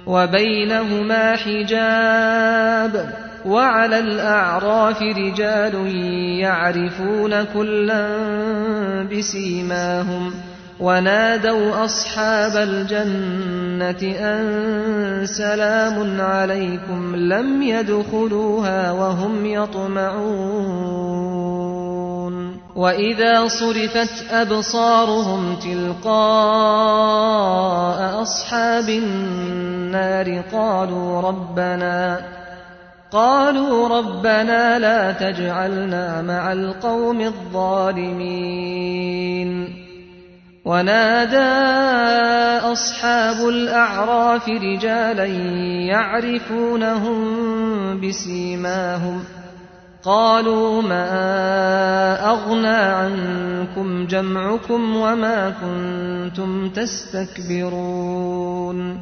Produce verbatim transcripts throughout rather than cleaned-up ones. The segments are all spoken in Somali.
وبينهما حجاب وعلى الأعراف رجال يعرفون كلا بسيماهم ونادوا أصحاب الجنة أن سلام عليكم لم يدخلوها وهم يطمعون وإذا صرفت أبصارهم تلقاء أصحاب النار قالوا ربنا قالوا ربنا لا تجعلنا مع القوم الظالمين ونادى أصحاب الأعراف رجالا يعرفونهم بسيماهم قالوا ما أغنى عنكم جمعكم وما كنتم تستكبرون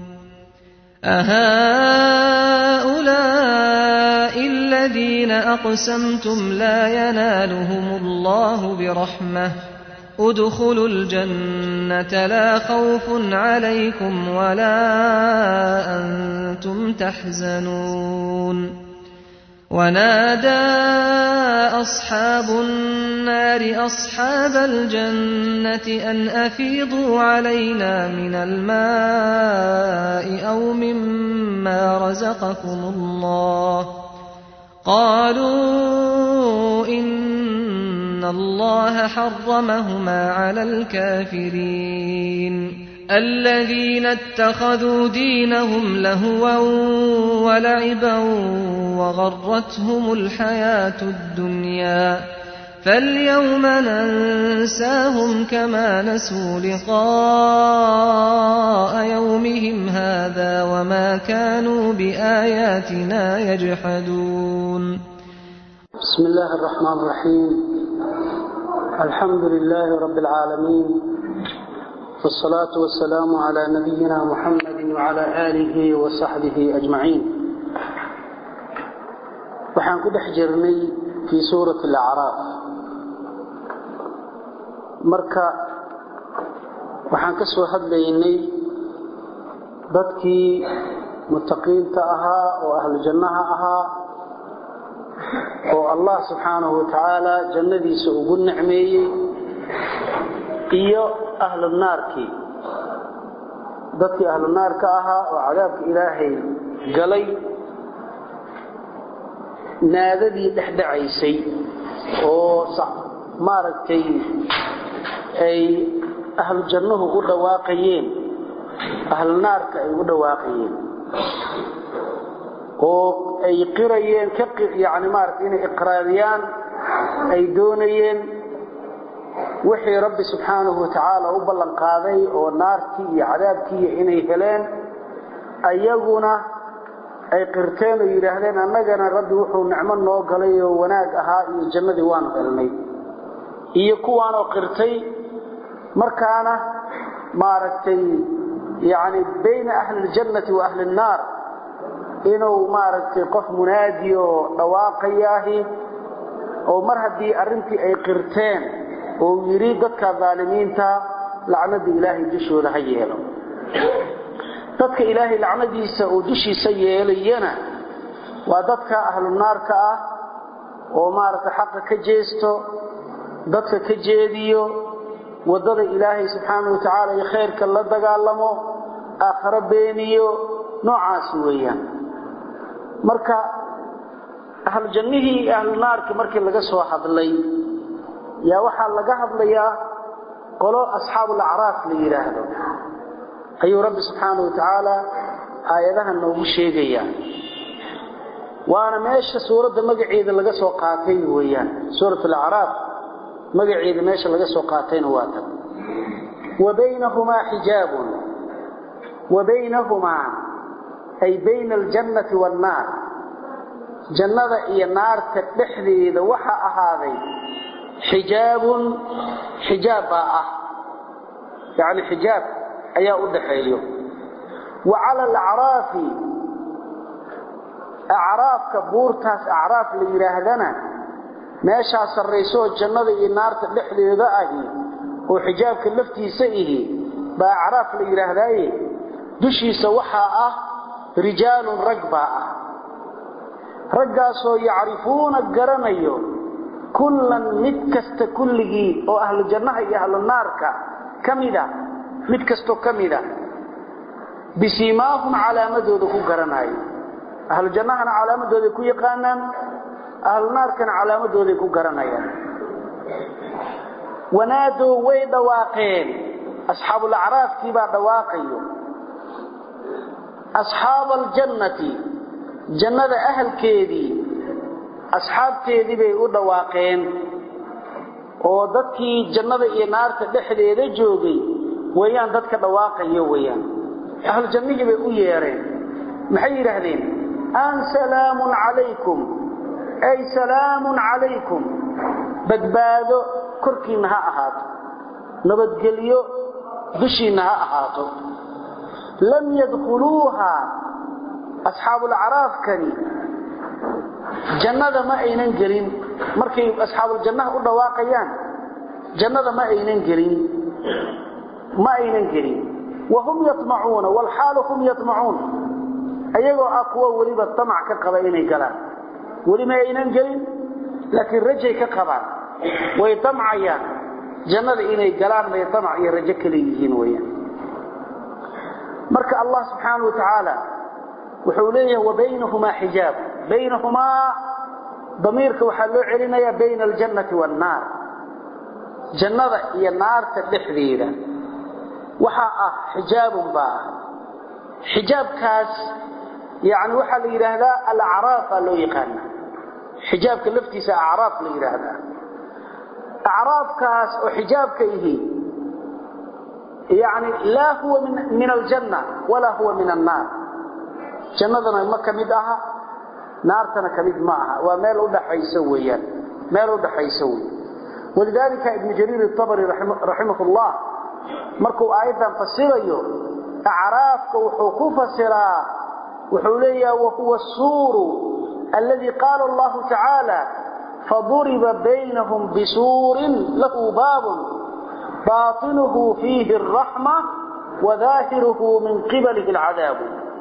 أهؤلاء الذين أقسمتم لا ينالهم الله برحمة ادخلوا الجنة لا خوف عليكم ولا أنتم تحزنون ونادى أصحاب النار أصحاب الجنة أن أفيضوا علينا من الماء أو مما رزقكم الله قالوا إن الله حرمهما على الكافرين الذين اتخذوا دينهم لهوا ولعبا وغرتهم الحياة الدنيا فاليوم ننساهم كما نسوا لقاء يومهم هذا وما كانوا بآياتنا يجحدون. بسم الله الرحمن الرحيم. الحمد لله رب العالمين والصلاة والسلام على نبينا محمد وعلى آله وصحبه أجمعين. وحان قد حجرني في سورة الأعراف مركا وحان كسو حدليني dadkii muttaqiinta ahaa oo ahlu jannaha ahaa oo Allah subhanahu wa ta'ala jannadiisa ugu nicmeeyay iyo ahlu naarki dadkii ahlu naarka ahaa oo cadaabka ilaahay galay naadadii dhaxdhacaysay oo maaragtay ay ahlu jannahu u dhawaaqayeen ahlu naarka ay u dhawaaqayeen oo ay qirayeen ka yaani maaragtay inay iqraariyaan ay doonayeen wixii rabbi subhanahu wa ta'ala u ballan qaaday oo naartii iyo cadaabkii inay heleen ayaguna ay qirteen oo yiraahdeen annagana rabbi wuxuu nicmo noo galay oo wanaag ahaa iyo jannadii waan helnay iyo kuwaan oo qirtay markaana maaragtay yaani bayna ahli aljannati wa ahli an-nar inuu maaragtay qof munaadi oo dhawaaqayaahi oo mar hadii arintii ay qirteen oo yiri dadka zaalimiinta lacnada ilaahay dushooda ha yeelo dadka ilaahay lacnadiisa oo dushiisa yeelayana waa dadka ahlu naarka ah oo maaragtay xaq ka jeesto dadka ka jeediyo wadada ilaahay subhanahu wa ta'ala iyo khayrka la dagaalamo aakhira beeniyo noocaas weeyaan marka ahlu jannihi ahlu naarka markii laga soo hadlay يا waxa laga hadlayaa qolo asxaabul a'raaf la yiraahdo ayu rabbi subhanahu wa ta'ala aayadahan noogu sheegaya waana meesha suurada magaceeda laga soo qaatay weeyaan suuratul a'raaf magaceeda meesha laga soo qaatayna waa tan wabaynahuma hijabun wabaynahuma ay bayna aljannati wan naar jannada iyo naarta dhexdeeda waxa ahaaday حجاب حجاب آه يعني حجاب أيا أدحيه وعلى الأعراف أعراف كبورتاس أعراف اللي يراهدنا ماشا سريسو الجنة النار تلحلي ذائه وحجاب كلفتي سئه بأعراف اللي يراهدائه دشي سوحا رجال رقبا رقاسو يعرفون قرنيو كلا متكست كلغي او اهل الجنه يا اهل النار كميدا متكستو كميدا بسيماهم علامتهم كو قرناي اهل الجنه علامتهم كو يقانان اهل النار كان علامتهم كو قرنايا ونادوا ويدواقين اصحاب الاعراف كيبا دواقيو اصحاب الجنه جنة أهل كيدي أصحاب كيدي بيقول دواقين وددكي جنة إيه نار تدحدي رجوغي ويان ددك دواقي ويان أهل الجنة بيقول يارين محير أهلين أن سلام عليكم أي سلام عليكم بدبادو كركي نها أهاتو نبدقليو دشي نها أهاتو لم يدخلوها أصحاب الأعراف كاني جنة ما أينن جرين مركي أصحاب الجنة قلنا واقعيان جنة ما أينن جرين ما أينن جرين وهم يطمعون والحال هم يطمعون أيضا أقوى وليب الطمع كقبائن قلان ولما أينن جرين لكن رجي كقبان ويطمعيان جنة إيني قلان ما يطمع يرجك ليهين ويان مركي الله سبحانه وتعالى وحوليه وبينهما حجاب بينهما ضميرك وحلو علينا بين الجنة والنار جنة هي النار تدحذيرة وحاء حجاب با حجاب كاس يعني وحا ليرهدا الأعراف اللو يقانا حجاب كلفتيس أعراف ليرهدا أعراف كاس وحجاب كيه يعني لا هو من, من الجنة ولا هو من النار جنادنا ما كميد اها نارتنا كميد معها وميل ودحيسو ويان ميل ودحيسو ولذلك ابن جرير الطبري رحمه, رحمه الله markuu aayadan fasirayo aaraafka wuxuu ku fasiraa wuxuu leeyahay wa huwa as-suuru alladhi qala Allah ta'ala faduriba baynahum bisuurin lahu baabun baatinuhu fihi ar-rahma wa dhahiruhu min qibalihi al-'adab.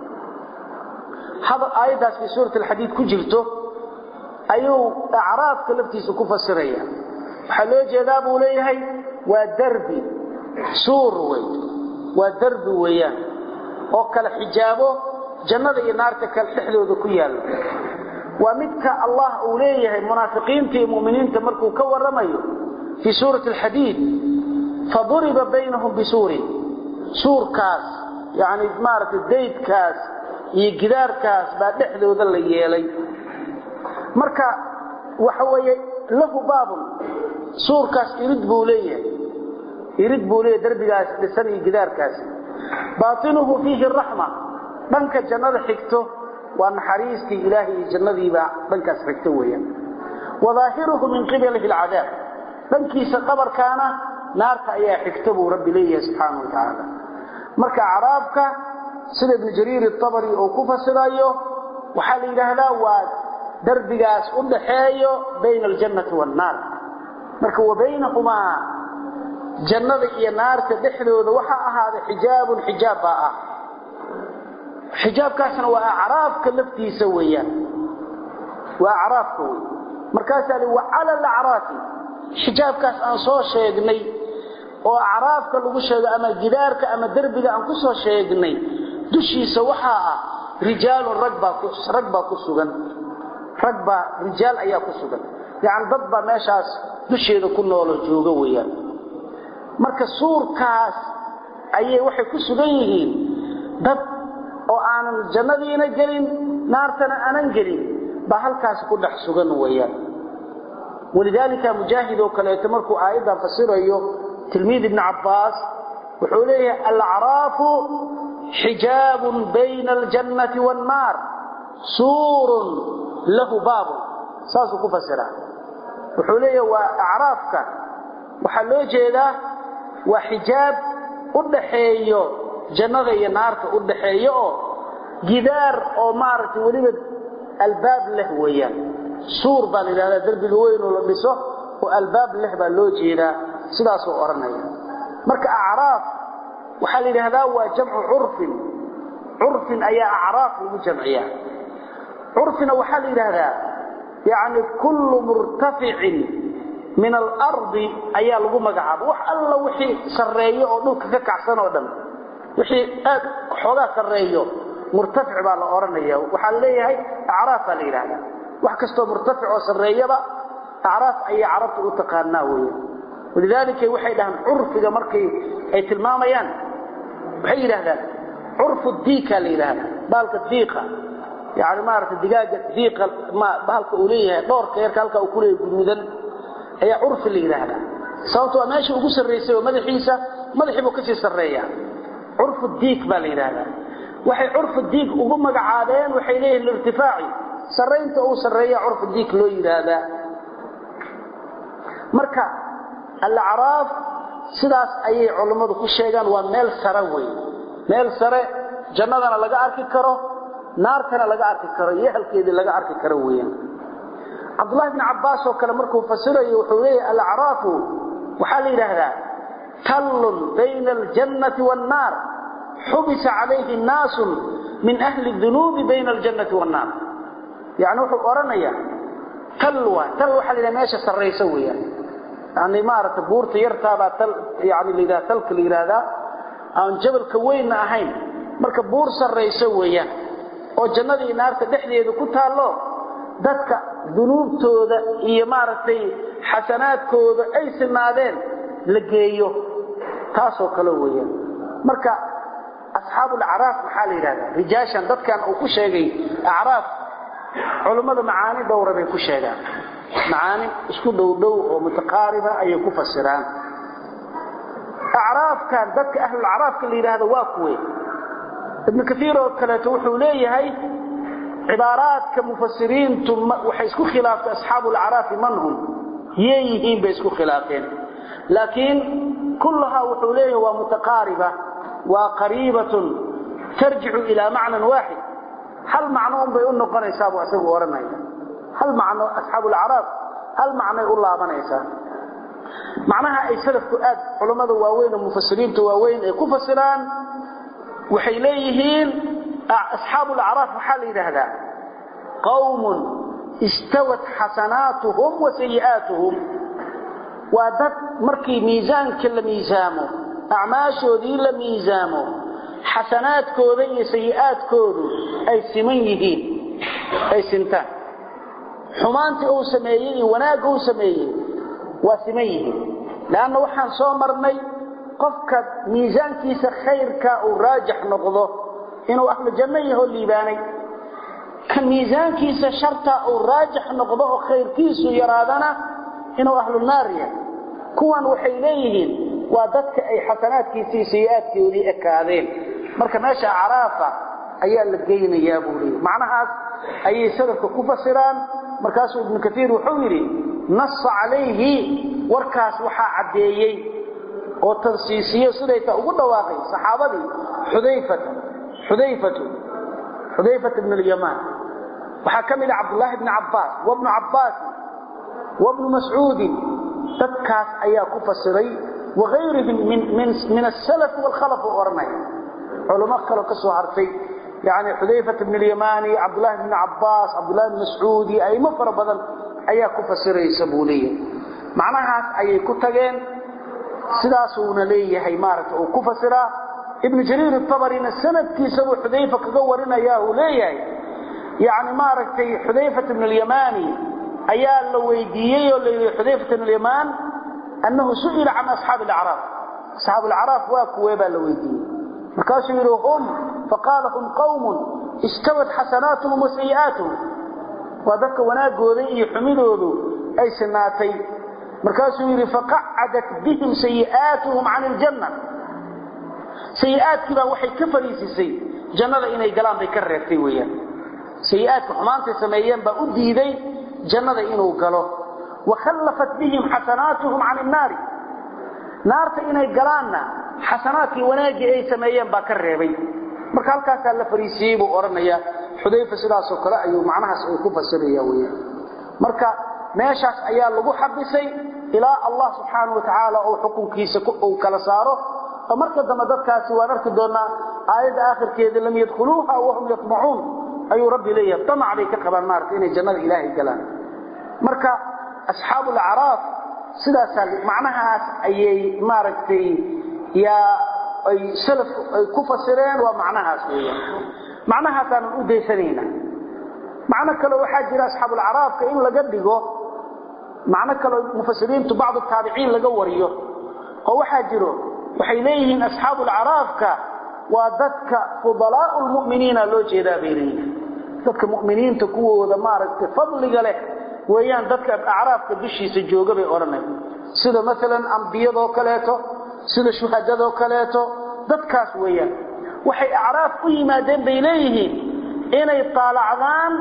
هذا آيات في سورة الحديد كجرته أيو أعراف كلفتيس كفسرية حلو جذاب وليهي ودربي سور وي ودرب ويان وكل حجابه جنة النار كالححل وذكيال ومدك الله أوليه منافقين في مؤمنين تمركوا كور رميو في سورة الحديد فضرب بينهم بسور سور كاس يعني إثمارة الديد كاس يجدار كاس بعد حلو ذل يالي مركا وحوي له باب سور كاس يرد بوليه يرد بوليه دربي كاس لسنة يجدار كاس باطنه فيه الرحمة بنك الجنة حكته وأن حريستي إلهي الجنة يبع بنك حكته ويا وظاهره من قبله العذاب بنك سقبر كان نار كأي حكته ربي ليه سبحانه وتعالى مركا عرافك سيد ابن جرير الطبري أو كفا سرايو وحال إله لا واد دربقاس ودحايو بين الجنة والنار مركا وبينهما جنة إيا نار تدحلو وحا هذا حجاب حجاب باء حجاب كاسنا وأعراف كلفتي سويا وأعراف كوي مركا سالي وعلى الأعراف حجاب كاس أنصو شيقني وأعراف كاللغو شيق أما جدارك أما دربقا أنكسو شيقني دشيسا waxaa ah rijaal ragba ragba ku sugan ragba rijaal ayaa ku sugan yaani dadba meeshaas dusheeda ku nool jooga weeyaan marka suurkaas ayay waxay ku sugan yihiin dad oo aanan jannadiina galin naartana aanan galin ba halkaas ku dhex sugan weeyaan ولذلك مجاهد وكليت markuu aayada fasirayo tilmiid ibn Abbas wuxuu leeyahay al-a'raf حجاب بين الجنة والنار سور له باب ساسو كفسرا وحوليه وأعرافك وحلو جيدا وحجاب udhaxeeyo jannada iyo naarta udhaxeeyo gidaar oo maartay waliba albaab leh weeyaan suur baa ilaa darbiga weyn oo la dhiso oo albaab leh baa loo jeedaa sidaas oo oranaya marka a'raaf waxa la yiraahdaa waa jamcu urf عرف أي أعراف وجمعية عرفنا وحال إلى هذا يعني كل مرتفع من الأرض أي لغو مقعب وح الله وحي سرية ونوك ككعسان ودم وحي حولا سرية مرتفع بالأورانية وحال ليه هاي أعراف إلى هذا وحكستو مرتفع وسرية أعراف أي عرفت وتقاناوية ولذلك وحي لهم عرف إذا مركي أي تلماميان وحي لهذا عرف الديكة اللي هذا بالك الديقة يعني ما عرفت الدقاقة الديقة ما بالك أوليها دور كيرك هلك أكوليه بالمدن هي عرف اللي هذا صوته ماشي وقص الرئيسي ومدحيسة مدحي بكسي السرية عرف الديك بالي هذا وحي عرف الديك وقم قعادين وحي ليه الارتفاعي سرينت أو سرية عرف الديك لوي هذا مركا الأعراف sidaas ayay culimadu ku sheegaan waa meel sare weey meel sare jannadana laga arki karo naartana laga arki karo iyo halkeedii laga arki karo weeyaan Abdullah ibn Abbas oo kale markuu fasirayo wuxuu leeyahay al-a'raafu waxa la yiraahdaa tallun bayna al-jannati wan-nar hubisa alayhi an-nas min ahli adh-dhunub bayna al-jannati wan-nar yaani wuxuu oranayaa talwa tal waxa la yiraahdaa meesha sareysa weeyaan يعني ما أردت بورت يرتابع تل يعني اللي ذا تلك اللي ذا عن جبل كوين أهين مركب بورس الرئيسوية أو جنة نار تدحلي إذا كنت الله ذاتك ذنوب تودا هي ما أردت حسنات كودا أي سنادين لقيه تاسو كلوية مركب أصحاب الأعراف محالي هذا رجاشا ذاتك أو كشيء أعراف علماء معاني دورة بين كشيء معاني اسكو دو دو ومتقاربة أي كفسران أعراف كان ذاتك أهل الأعراف اللي هذا واقوي ابن كثير وكالتوحوا ليه هاي عبارات كمفسرين ثم وحيسكو خلاف أصحاب الأعراف منهم ييهين بيسكو خلافين لكن كلها وحوليه ومتقاربة وقريبة ترجع إلى معنى واحد هل معناهم بيقولوا قرأ يسابوا أسابوا ورمائي هل معنى أصحاب الأعراف هل معنى يقول الله بنيسا معناها أي سلف كؤاد علماء واوين ومفسرين تواوين كفسران وحيليهين أصحاب الأعراف محل هذا قوم استوت حسناتهم وسيئاتهم وذات مركي ميزان كل ميزامه أعماشه ذي لميزامه حسنات كوذي سيئات كوذي أي سميهين أي سنتان xumaantii uu sameeyay wanaag uu sameeyay waa sameeyay laana waxaan soo marnay qofka miisaankiisa khayrka uu raajix noqdo inuu ahlu janno yahay liibaanay kan miisaankiisa sharta uu raajix noqdo oo khayrkiisu yaraadana inuu ahlu naar yahay kuwan waxay leeyihiin waa dadka ay xasanaadkiisa iyo sayi'aadkoodii akaadeen marka meesha acraafa ayaa la geynayaa buu leeyahay macnahaas ayay salafka ku fasiraan markaas ibn kathir wuxuu yiri nass alayhi warkaas waxa cadeeyay oo tansiisiyo sidayta ugu dhawaaqay saxaabadii xudayfa xudayfa xudayfa ibn al-yaman waxa kamid abdullah ibn abbas wa ibn abbas wa ibn mas'ud tadkaas ayaa ku fasiray wa ghayrihim min min min as-salaf wal khalaf warmay ulama kale ka soo hartay يعني حذيفة بن اليماني عبد الله بن عباس عبد الله بن مسعود أي مفر بدل أي كفسر يسبوليه معناها أي كتجين سلاسون ليه هي مارت أو كفسرة ابن جرير الطبري السند كيسو حذيفة كجورنا ياه ليه يعني مارت حذيفة بن اليماني أيال لو يديه ولا حذيفة بن اليمان أنه سئل عن أصحاب الأعراف أصحاب الأعراف واكويبا لو يديه مكاشرهم فقال هم قوم استوت حسناتهم وسيئاتهم وذك وناغودي حميدودو اي سناتي مركاسو يري فقعدت بهم سيئاتهم عن الجنه سيئات كبا waxay ka fariisisay jannada inay galaan bay ka reebtay weeyaan سيئات xumaanta sameeyeen ba u diiday jannada inuu galo وخلفت بهم حسناتهم عن النار naarta inay galaanna xasanaadkii wanaagii ay sameeyeen ba ka reebay marka halkaas la fariisiyay buu oranaya xudayfa sidaas oo kale ayuu macnahaas ay ku fasiraya weeyaan marka meeshaas ayaa lagu xabisay ilaa Allah subhanahu wa ta'ala oo xukunkiisa uu kala saaro فمركز دم ددكاسي وان arki doona aayada aakhirkeeda lam yadkhuluha wa hum yatma'un ayu rabbi leeyahay tamac bay ka qabaan maartay inay jannada ilaahay galaan marka ashaabul a'raaf sidaas macnahaas ayay maartay ya ay salaf ay ku fasireen waa macnahaas weeyaan macnahaas aan u deesanayna macna kale waxa jira ashaabul a'raaf in laga dhigo macna kale mufassiriintu baad tabiiciin laga wariyo oo waxa jiro waxay leeyihiin ashaabul a'raafka waa dadka fudalaa'ul mu'miniina loo jeedaa beeriin dadka mu'miniinta kuwooda maaragtay fadliga leh weeyaan dadka a'raafka bishiisa jooga bay oranay sida midalan anbiyado kaleeto sida shuhadado kaleeto dadkaas weeyaan waxay a'raaf u yimaadeen bay leeyihiin inay taalacdaan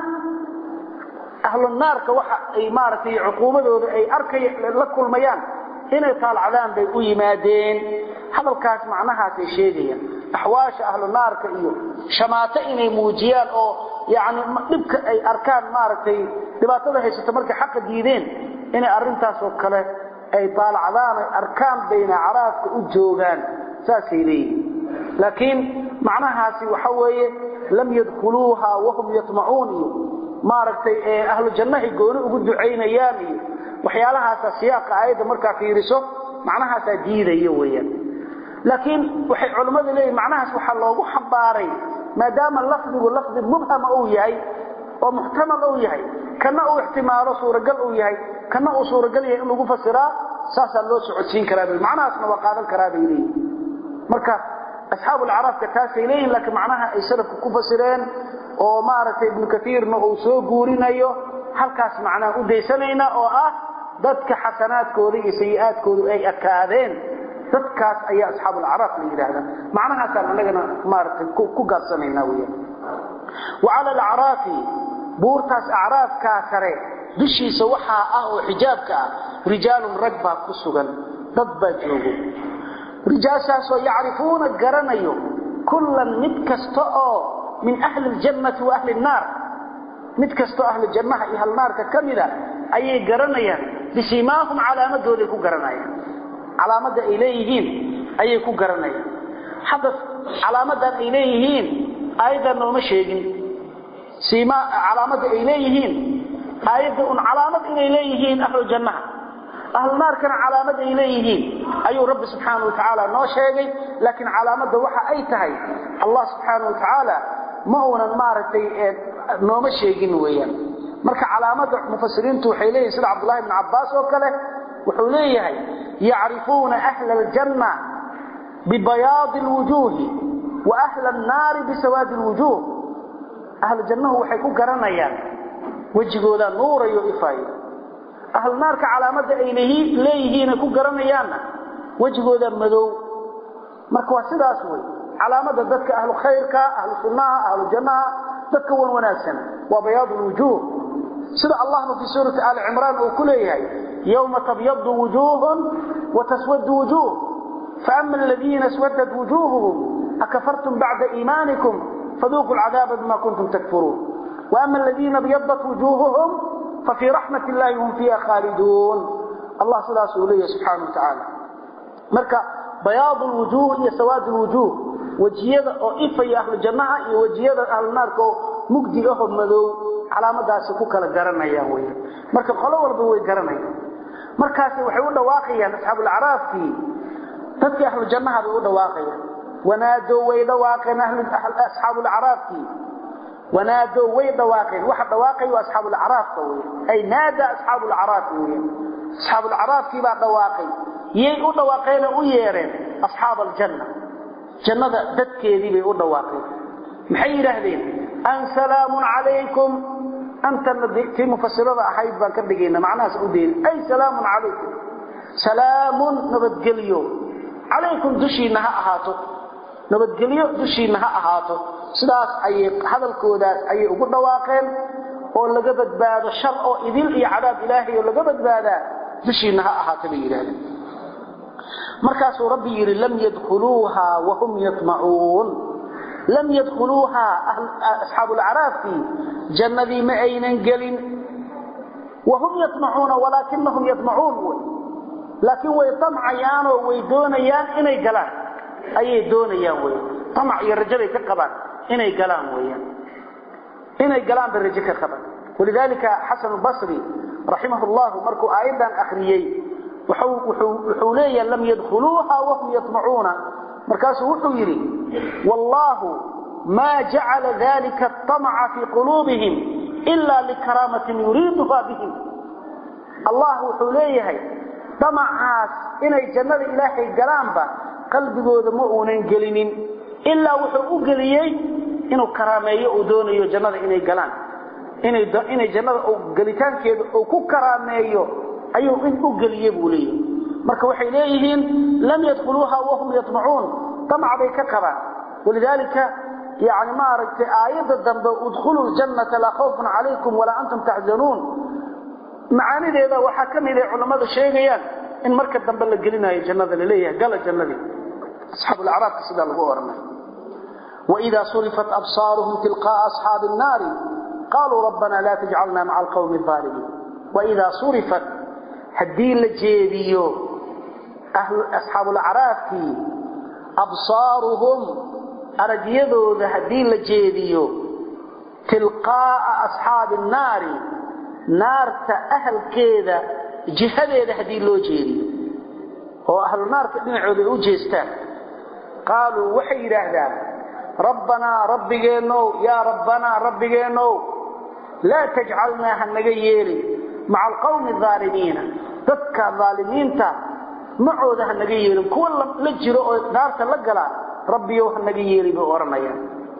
ahlu naarka waxa ay maaragtay uquubadooda ay arkay la kulmayaan inay taalacdaan bay u yimaadeen hadalkaas macnahaas ay sheegayaan ahwaasha ahlu naarka iyo shamaata inay muujiyaan oo yaani dibka ay arkaan maaragtay dhibaatada haysata markay xaq diideen inay arintaas oo kale ay taalacdaan arkaan bayna caraafka u joogan saasay leeyihiin laakiin macnahaasi waxa weeye lam yadkhuluha wa hum yatma'un maaragtay ahlu jannahi gooni ugu duceynayaan waxyaalahaas siyaaqa aayada marka fiiriso macnahaas diidayo weeyaan laakiin waxay culimadu leeyahay macnahaas waxa loogu xabaaray maadaama lafdigu lafdi mubham uu yahay oo muhtamal uu yahay kana uu ihtimaalo suuragal uu yahay kana uu suuragal yahay in lagu fasiraa saasa loo socodsiin karaa macnahaasna waa qaadan karaa bay leeyihiin marka ashaabul a'raafka taasay leeyihiin laakiin macnaha ay salafku ku fasireen oo maaragtay ibn kathiirna uu soo guurinayo halkaas macnaha u deesanayna oo ah dadka xasanaadkooda iyo sayi'aadkooda ay akaadeen dadkaas ayaa ashaabul a'raaf la yiraahdaa macnahaas anagana maartay ku gaarsanayna weeyaan wa'ala al-a'raafi buurtaas a'raafka sare dushiisa waxa ah oo xijaabka ah rijaalun ragba ku sugan dad baa joogo rijaashaas oo yaarifuuna garanayo kullan mid kasta oo min ahli al-jannati wa ahli an-nar mid kasta ahli jannaha iyo ahli naarka kamida ayay garanayaan bisimaahum calaamadooda ku garanayaan calaamada ay leeyihiin ayay ku garanayaan hada calaamadan ay leeyihiin aydan nooma sheegin sima calaamada ay leeyihiin ayada un calaamad inay leeyihiin ahlu jannaha ahlu naarkana calaamad ay leeyihiin ayuu rabbi subhanahu wa ta'ala noo sheegay laakiin calaamada waxa ay tahay allah subhanahu wa ta'ala ma uunan maartay nooma sheegin weeyaan marka calaamada mufassiriintu waxay leeyihiin sida Abdullah ibn Abbas oo kale wuxuu leeyahay yaarifuuna ahla al-janna bibayaad al-wujuh wa ahla an-nar bisawaad al-wujuh ahla jannahu waxay ku garanayaan wajigooda nuurayo ifaayo ahla naarka calaamada ay leeyihiin ku garanayaan wajigooda madow marka waa sidaas way calaamada dadka ahlu khayrka ahlu sunnah ahlu jannah dadka wan wanaagsan waa bayaad al-wujuh sida Allah fi surah al-imran oo kuleeyahay yawma tabyaddu wujuhun wa taswaddu wujuh fa amma alladhina aswaddat wujuhuhum akafartum ba'da imanikum fadhuqul 'adaba bima kuntum takfurun wa amma alladhina byaddat wujuhuhum fa fi rahmatillahi hum fiha khalidun Allah subhanahu wa ta'ala marka bayaad al-wujuh iyo sawaad al-wujuh wajiyada oo ifaya ahlu jannaha iyo wajiyada ahlu naarka mugdiga oo madow calaamadaas ku kala garanayaan way marka qolo walba way garanayaan markaas waxay u dhawaaqayaan ashaabul a'raafki dadka ahlu jannaha u dhawaaqayaan wanaado way dhawaaqeen ahlu ashaabul a'raafki wanaado way dhawaaqeen waxa dhawaaqay ashaabul a'raafka way ay naada ashaabul a'raafki way ashaabul a'raafki baa dhawaaqay yey u dhawaaqeen u yeereen ashaabul janna jannada dadkeedii bay u dhawaaqeen maxay yiraahdeen an salaamun alaykum anta nadikti mufassirada ahayd baan ka dhigayna macnaas u deeyay ay salaamun alaykum salaamun nabadgeliyo alaykum dushina ha ahaato nabadgeliyo dushina ha ahaato sidaas ay hadalkoodaas ay ugu dhawaaqeen oo laga badbaado shar oo idil iyo cadaab ilaahi oo laga badbaada dushina ha ahaato bay yiraahdeen markaas rabbi yiri lam yadkhuluha wa hum yatma'un lam yadkhuluha ashabul a'rafi jannati ma aynan galin wa hum yatma'un walakinhum yatma'un laakin way tam'ayaan oo way doonayaan inay galaan ayay doonayaan way tamac iyo rajada ka qabaan inay galaan weeyaan inay galaan barajo ka qabaan walidalika Hasan al-Basri rahimahullah markuu aayadan akhriyay wuxuu wuxuu leeyahay lam yadkhuluha wa hum yatma'una markaasuu wuxuu yiri wallahu ma ja'ala dhalika at-tam'a fi qulubihim illa likaramatin yuriduha bihim Allah wuxuu leeyahay tamacaas inay jannada ilaahay galaanba qalbigooda ma uunan gelinin illa wuxuu u geliyay inuu karaameeyo oo doonayo jannada inay galaan inay inay jannada oo galitaankeeda oo ku karaameeyo ayuu in u geliyay buu leeyahay marka waxay leeyihiin lam yadkhuluha wa hum yatma'un tamac bay ka qabaan walidalika يعني ما رأيت آيات الدنب ادخلوا الجنة لا خوف عليكم ولا أنتم تحزنون معاني ذا وحكم إلى علماء الشيخيان إن مركز الدنب اللي قلنا يا جنة لليه قال الجنة دي أصحاب الأعراف كسيدا الغورنا وإذا صرفت أبصارهم تلقاء أصحاب النار قالوا ربنا لا تجعلنا مع القوم الظالمين وإذا صرفت هدين الجيديو أهل أصحاب الأعراف أبصارهم arajiyadooda hadii la jeediyo tilqaa ashaab an-naar naarta ahlkeeda jihadeeda hadii loo jeediyo oo ahlu naarka dhinacooda u jeestaan qaalu waxay yiraahdaan rabbana rabbigeeno ya rabbana rabbigeeno la taj'alna hanaga yeeli ma'a alqawmi adh-dhalimin dadka dhaalimiinta macooda hanaga yeeli kuwa la jiro oo naarta la gala ربي وحنا جيري بورميا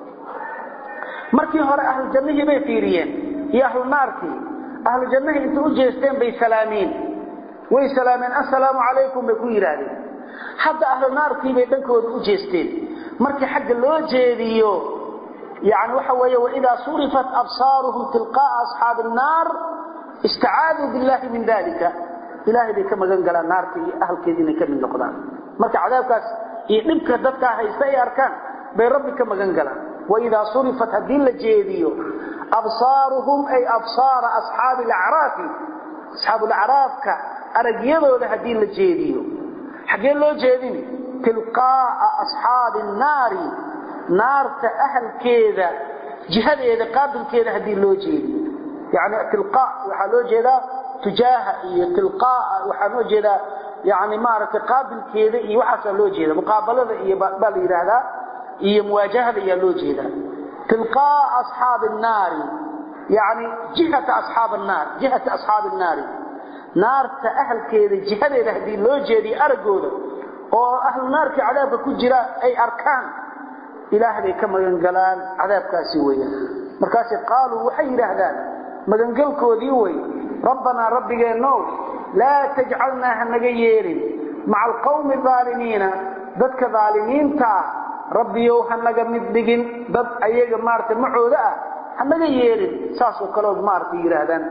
مركي هراء أهل الجنة بيفيريين يا أهل النارتي أهل الجنة انتوا جيستين بسلامين ويسلامين السلام عليكم بكوير هذه حتى أهل النارتي بيتنكوا جيستين مركي حق اللو جيريو يعني وحوية وإذا صرفت أبصارهم تلقاء أصحاب النار استعاذوا بالله من ذلك إلهي بكما قال النارتي أهل كذين كمين لقضان مركي عذابك يدبك ددك هيستay arkaan bay rabbi ka magan galaan وإذا صرفت هذه الجيديو أبصارهم أي أبصار أصحاب الأعراف أصحاب الأعراف كأرجيدو هذه الجيديو حقين لو جيدين تلقاء أصحاب النار نار أهل كذا جهاد إذا قابل كذا هذه لو جيديو يعني تلقاء وحلو جيدا تجاه تلقاء وحلو جيدا يعني مارك قابل كذا يوحصل له جيدا مقابله iyo bal yiraahda iyo muwaajahada iyo loo jeeda تلقاء اصحاب النار يعني جهه اصحاب النار جهه اصحاب النار نار اهل كذا جهده hadii loo jeedi aragooda oo ahlu naarka cadaabka ku jira ay arkaan ilaahay ka magan galaan cadaabkaasi weeyaan markaas qaalu waxay yiraahdaan magan galkoodii way rabbana rabbigeeno لا تجعلنا هنجيرين مع القوم الظالمين ذاتك ظالمين تا ربيو هنجا مدقين ضد أيها مارت معوذة هنجيرين ساسو كلوب مارت يرهدان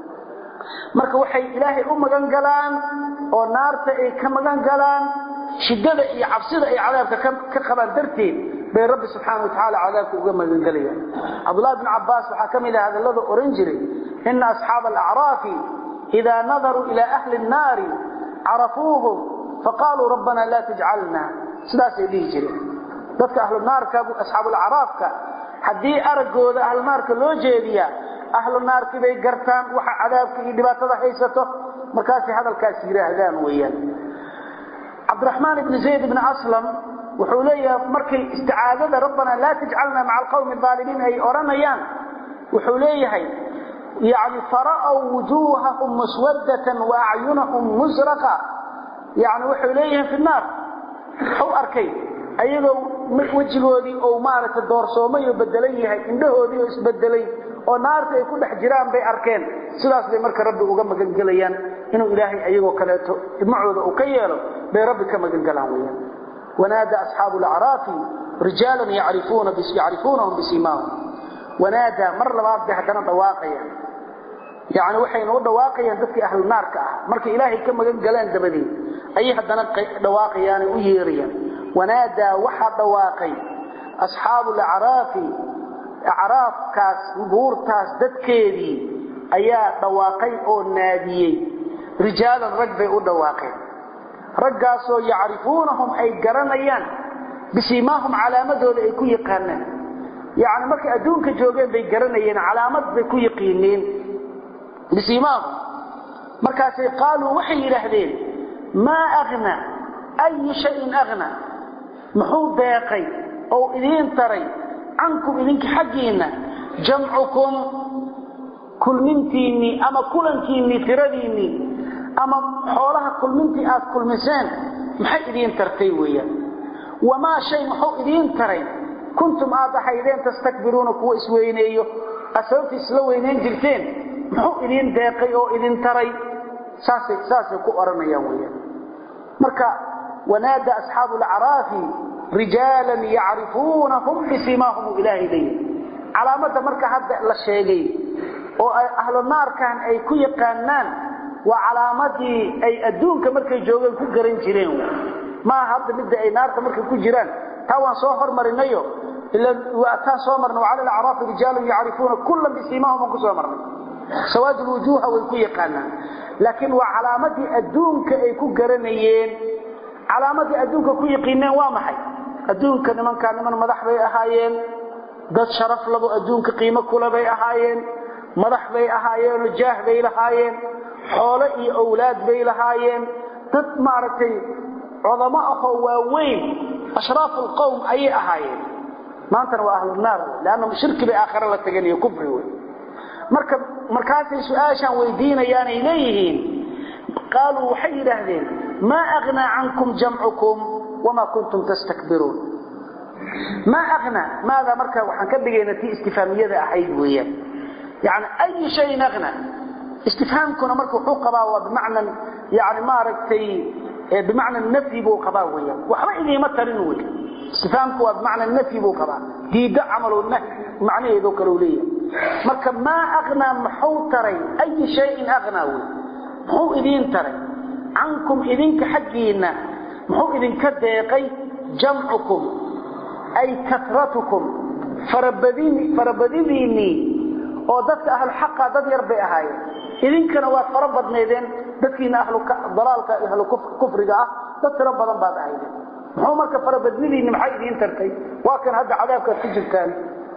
مركا وحي إلهي أم جنجلان أو نارت أي كم جنجلان شدة أي عبسدة أي عذابك كخبان درتين بين رب سبحانه وتعالى عذابك وقم جنجليا عبد الله بن عباس وحكم إلى هذا الذي أورنجري إن أصحاب الأعراف إذا نظروا إلى أهل النار عرفوهم فقالوا ربنا لا تجعلنا سلاسة ليجري ذاتك أهل النار كابوا أصحاب الأعراف حدي أرقوا ذا أهل النار كاللو جيديا أهل النار كبه قرتان وحا عذابك إدبات ذا حيثته مركاسي هذا الكاسير أهدان ويا عبد الرحمن بن زيد بن أسلم وحوليه مركي استعاذة ربنا لا تجعلنا مع القوم الظالمين أي أورانيان وحوليه هاي يعني فرأوا وجوههم مسودة وأعينهم مزرقة يعني وحوليهم في النار حو أركي أيضا وجهودي أو مارة الدور صومي يبدليه إندهودي يسبدليه oo naarta ay ku dhex jiraan bay arkeen sidaas bay marka rabbi uga magan galayaan inuu ilaahay ayagoo kaleeto macooda uu ka yeelo bay rabbi ka magan galaan weeyaan wanaada asxaabu al-a'raafi rijalan ya'rifuna bis ya'rifunahum bisimahum wanaada mar labaad bay hadana dhawaaqayaan yaani waxay noo dhawaaqayaan dadkii ahlu naarka ah marka ilaahay ka magan galaan dabadii ay hadana dhawaaqayaan u yeerayaan wanaada waxa dhawaaqay asxaabu al-a'raafi أعراف كاس بور تاس ددكيدي أيا دواقي أو ناديي رجال الرجب أو دواقي رجاسو يعرفونهم أي قرنيان bisimaahum calaamadooda ay ku yaqaanaan yani markay adduunka joogeen bay garanayeen calaamad bay ku yaqiineen bisimaahum markaasay qaaluu waxay yidhaahdeen maa aghna ayu shayin aghna muxuu deeqay oo idiin taray cankum idinka xaggiinna jamcukum kulmintiinni ama kulankiinni tiradiinni ama xoolaha kulmintii aad kulmiseen maxay idiin tartay weeyaan wamaa shay muxuu idiin taray kuntum aad ahaydeen tastakbiruuna kuwa isweyneeyo asababta isla weyneyn jirteen muxuu idiin deeqay oo idin taray saasay saasay ku oranayaan weeyaan marka wanaada asxaabu al-a'raafi rijaalan ya'rifuunahum bisimahum ilaahi day calaamada marka hadda la sheegay oo ahlu naarkan ay ku yaqaanaan waa calaamadii ay adduunka markay joogeen ku garan jireen ma hadda midda ay naarta markay ku jiraan taa waan soo hormarinayo ila waa taa soo marno wala al-a'raaf rijaalan ya'rifuuna kullam bisimahum ku soo marno sawaad al-wujuha way ku yaqaanaan laakiin waa calaamadii adduunka ay ku garanayeen calaamadii adduunka ku yaqiineen waa maxay adduunka nimanka niman madax bay ahaayeen dad sharaf labo adduunka qiimo kula bay ahaayeen madax bay ahaayeen jaah bay lahaayeen xoolo iyo awlaad bay lahaayeen dad maartay cudama ah oo waaweyn ashraaf alqawm ay ahaayeen maanta waa ahlu naar laana shirki bay aakhira la tagan iyo kufri way marka markaasay su'aashan weydiinayaan ay leeyihiin qaaluu waxay yiraahdeen ma aghna ankum jam'ukum wama kuntum tastakbirun ma aghna maada marka waxaan ka dhigaynaa tii istifaamiyada ahayd weeyaan yani ay shay aghna istifhaamkuna marka wuxuu qabaa waa bimaana yani ma aragtay bimaana nafi buu qabaa weeyaan waxba idiima tarin weeyaan istifhaamku waa bimaana nafi buu qabaa diida amalu nahy macnaheedu kale uu leeyahay marka ma aghna muxuu taray ay shay aghna muxuu idiin taray ankum idinka xaqiina muxuu idinka deeqay jam'ukum ay kathratukum farabadini farabadini oo dadka ahl xaqa dad yar bay ahaayeen idinkana waa farabadneedeen dadkiina ahlu dalaalka ahlu kufriga ah dad tira badan baad ahaydeen muxuu marka farabadnidiina maxay idiin tartay waa kan hadda cadaabka ku jirtaan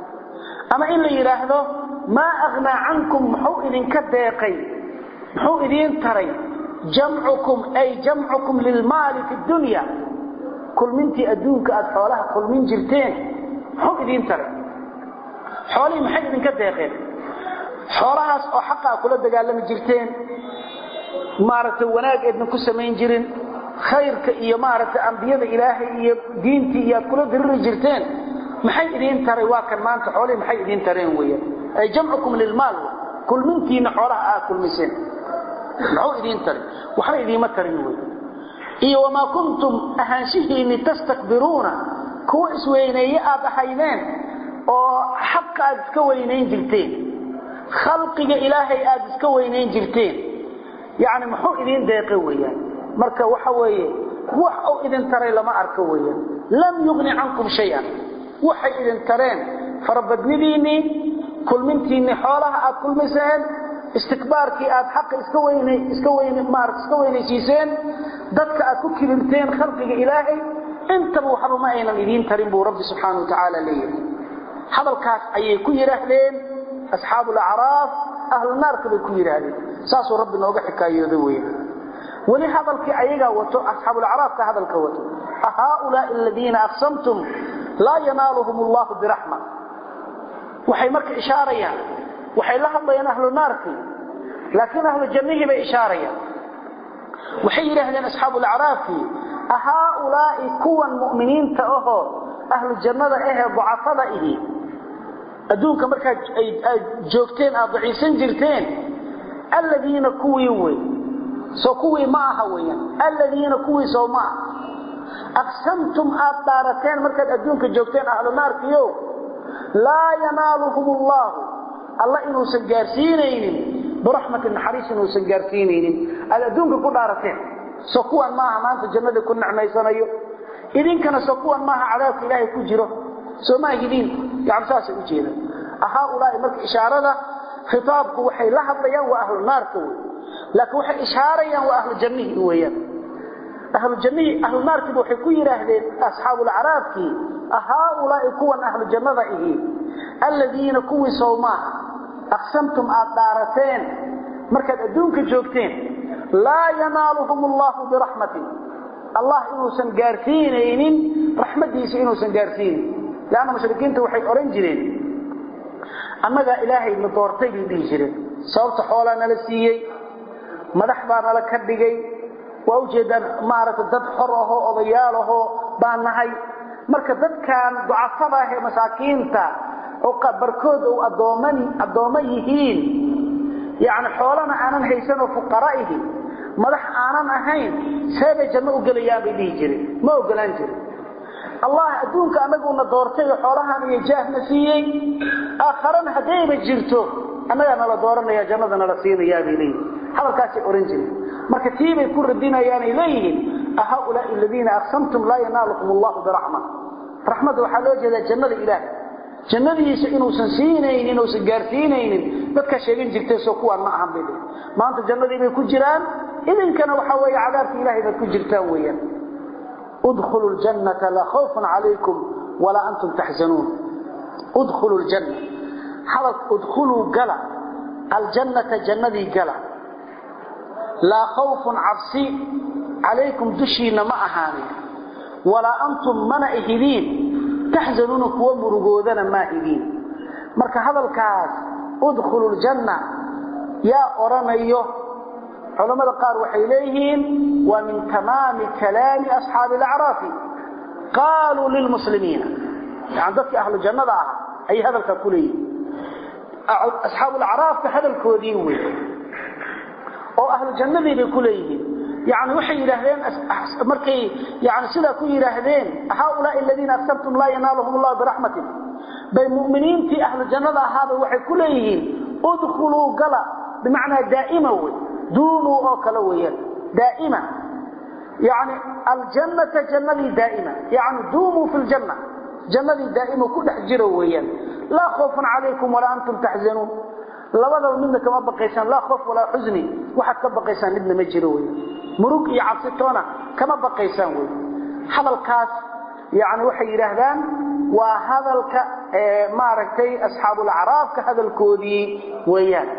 ama in la yiraahdo ma aghna ankum muxuu idinka deeqay muxuu idiin taray jam'ukum ay jam'ukum lil maal fi dunya kul minti adduunka aad xoolaha kul min jirteen muxuu idiin taray xoolaha maxay idinka deeqeen xoolahaas oo xaqa kula dagaalami jirteen maaragtay wanaag idin ku sameyn jirin khayrka iyo maaragtay ambiyada ilaahay iyo diintii iyo kula diriri jirteen maxay idin taray waa kan maanta xoolaha maxay idin tareen weeyaan ay jam'ukum lil maal kul mintiina xoolaha aad kulmiseen muxuu idin taray waxa idin ma tarin weeyaan iyo wama kuntum ahanshihiin tastakbiruna kuwa isweyneeyay aad ahaydeen oo xaq aad iska weyneyn jirteen khalqiga ilaahay aad iska weyneyn jirteen yaani muxuu idin deeqay weeyaan marka waxa weeye wax oo idin taray lama arko weeyaan lam yughni ankum shay'an waxa idin tareen farabadnidiini kulmintiini xoolaha aad kulmiseen istikbaarkii aad xaq iska weynay iska weynay maar iska weynaysiiseen dadka aad ku kibirteen khalqiga ilaahay inta waxba ma aynan idin tarin buu rabbi subhanahu wa ta'ala leeyahay hadalkaas ayay ku yiraahdeen asxaabu al-a'raaf ahlu naarka bay ku yiraahdeen saasoo rabbi nooga xikaayooday weeyaan wali hadalkii ayaga wato asxaabu al-a'raaf ka hadalka wato ahaula alladina aqsamtum la yanaluhum Allah birahma waxay marka ishaarayaan waxay la hadlayaan ahlu naarki laakiin ahlu jannah bay ishaarayaan waxay yiraahdeen asxaabu al-a'raaf ahaula kuwan mu'miniinta oo ahlu jannada ah ducafada ihi adduunka marka ay joogteen aad daciisan jirteen alladina kuwii way soo kuwii ma aha weeyaan alladina kuwii soo ma aqsamtum aad-darateen marka adduunka joogteen ahlu naarkiyo la yanaluhum Allah Allah inuu san gaarsiinaynin برحمة النحريس وسنجارتينين الأدونك كل عرفين سقوا معها ما أنت جنة كل نعمة سنيو إذن كان سقوا معها عذاب إلهي كجرة سما يدين يعمساس وجينا هؤلاء مرك إشارة خطابك وحي لحظة يا وأهل النار كوي لكن وحي إشارة يا وأهل الجنة ويا ahlu jannati ahlu naarti waxay ku yiraahdeen ashaabul araafki ahaula kuwan ahlu jannada ihi alladina kuwi sawma aqsamtum aadarateen markaad adduunka joogteen la yanaaluhum allah bi rahmati allah inuusan gaarsiinaynin rahmadiisa inuusan gaarsiinin laana mushrikiintu waxay oran jireen annaga ilaahay ma doortay bidii jireen sababta xoolaana la siiyay madax baana la ka dhigay waa ujeedaan maarata dad xor ah oo odayaal ah baan nahay marka dadkan ducafada ah ee masaakiinta oo qabarkood oo adoomani adooma yihiin yaani xoolana aanan haysan oo fuqaraa'ihi madax aanan ahayn seebe janno u galayaan bidii jireen ma ogolaan jireen الله أدونك أنك ندورتي حولها يجاهنا سيئي آخرا هديما جرتو أنك أنا لدورنا يا جنة أنا لسينا يا بيلي هذا الكاسي أورنجل مركتيب يكون ردينا يعني إليهم أهؤلاء الذين أقسمتم لا ينالكم الله برحمة رحمة وحلوجة الجنة الإله جنة يسئنوا سنسينين إنو سنجارسينين بدك شيئين جرتي سوكوا معهم بيلي ما أنت الجنة يكون جران إذن كان وحوي عذاب إلهي بكون جرتان ويا ادخلوا الجنة لا خوف عليكم ولا أنتم تحزنون ادخلوا الجنة حلق ادخلوا قلع الجنة جندي قلع لا خوف عبسي عليكم دشينا معهاني ولا أنتم منئهدين تحزنون ومرقودنا ماهدين مركا هذا الكاس ادخلوا الجنة يا أرميه علماء قال وحيليهم ومن تمام كلام أصحاب الأعراف قالوا للمسلمين يعني ذلك أهل الجنة أي هذا الكلي أصحاب الأعراف هذا الكوديوي أو أهل الجنة بكليه يعني وحي لهذين مركي يعني سلا كل لهذين هؤلاء الذين أقسمتم لا ينالهم الله برحمته بين مؤمنين في أهل الجنة هذا وحي كليه ادخلوا قلا بمعنى دائما دوموا أو كلويا دائما يعني الجنة جنة دائمة يعني دوموا في الجنة جنة دائمة كل حجرويا لا خوف عليكم ولا أنتم تحزنون لبدا منك ما بقيسان لا خوف ولا حزن واحد كبقيسان ابن مجرويا مروق يعصتونا كما بقيسان هذا الكاس يعني وحي رهدان وهذا الك ما ركتي أصحاب الأعراف كهذا الكودي ويان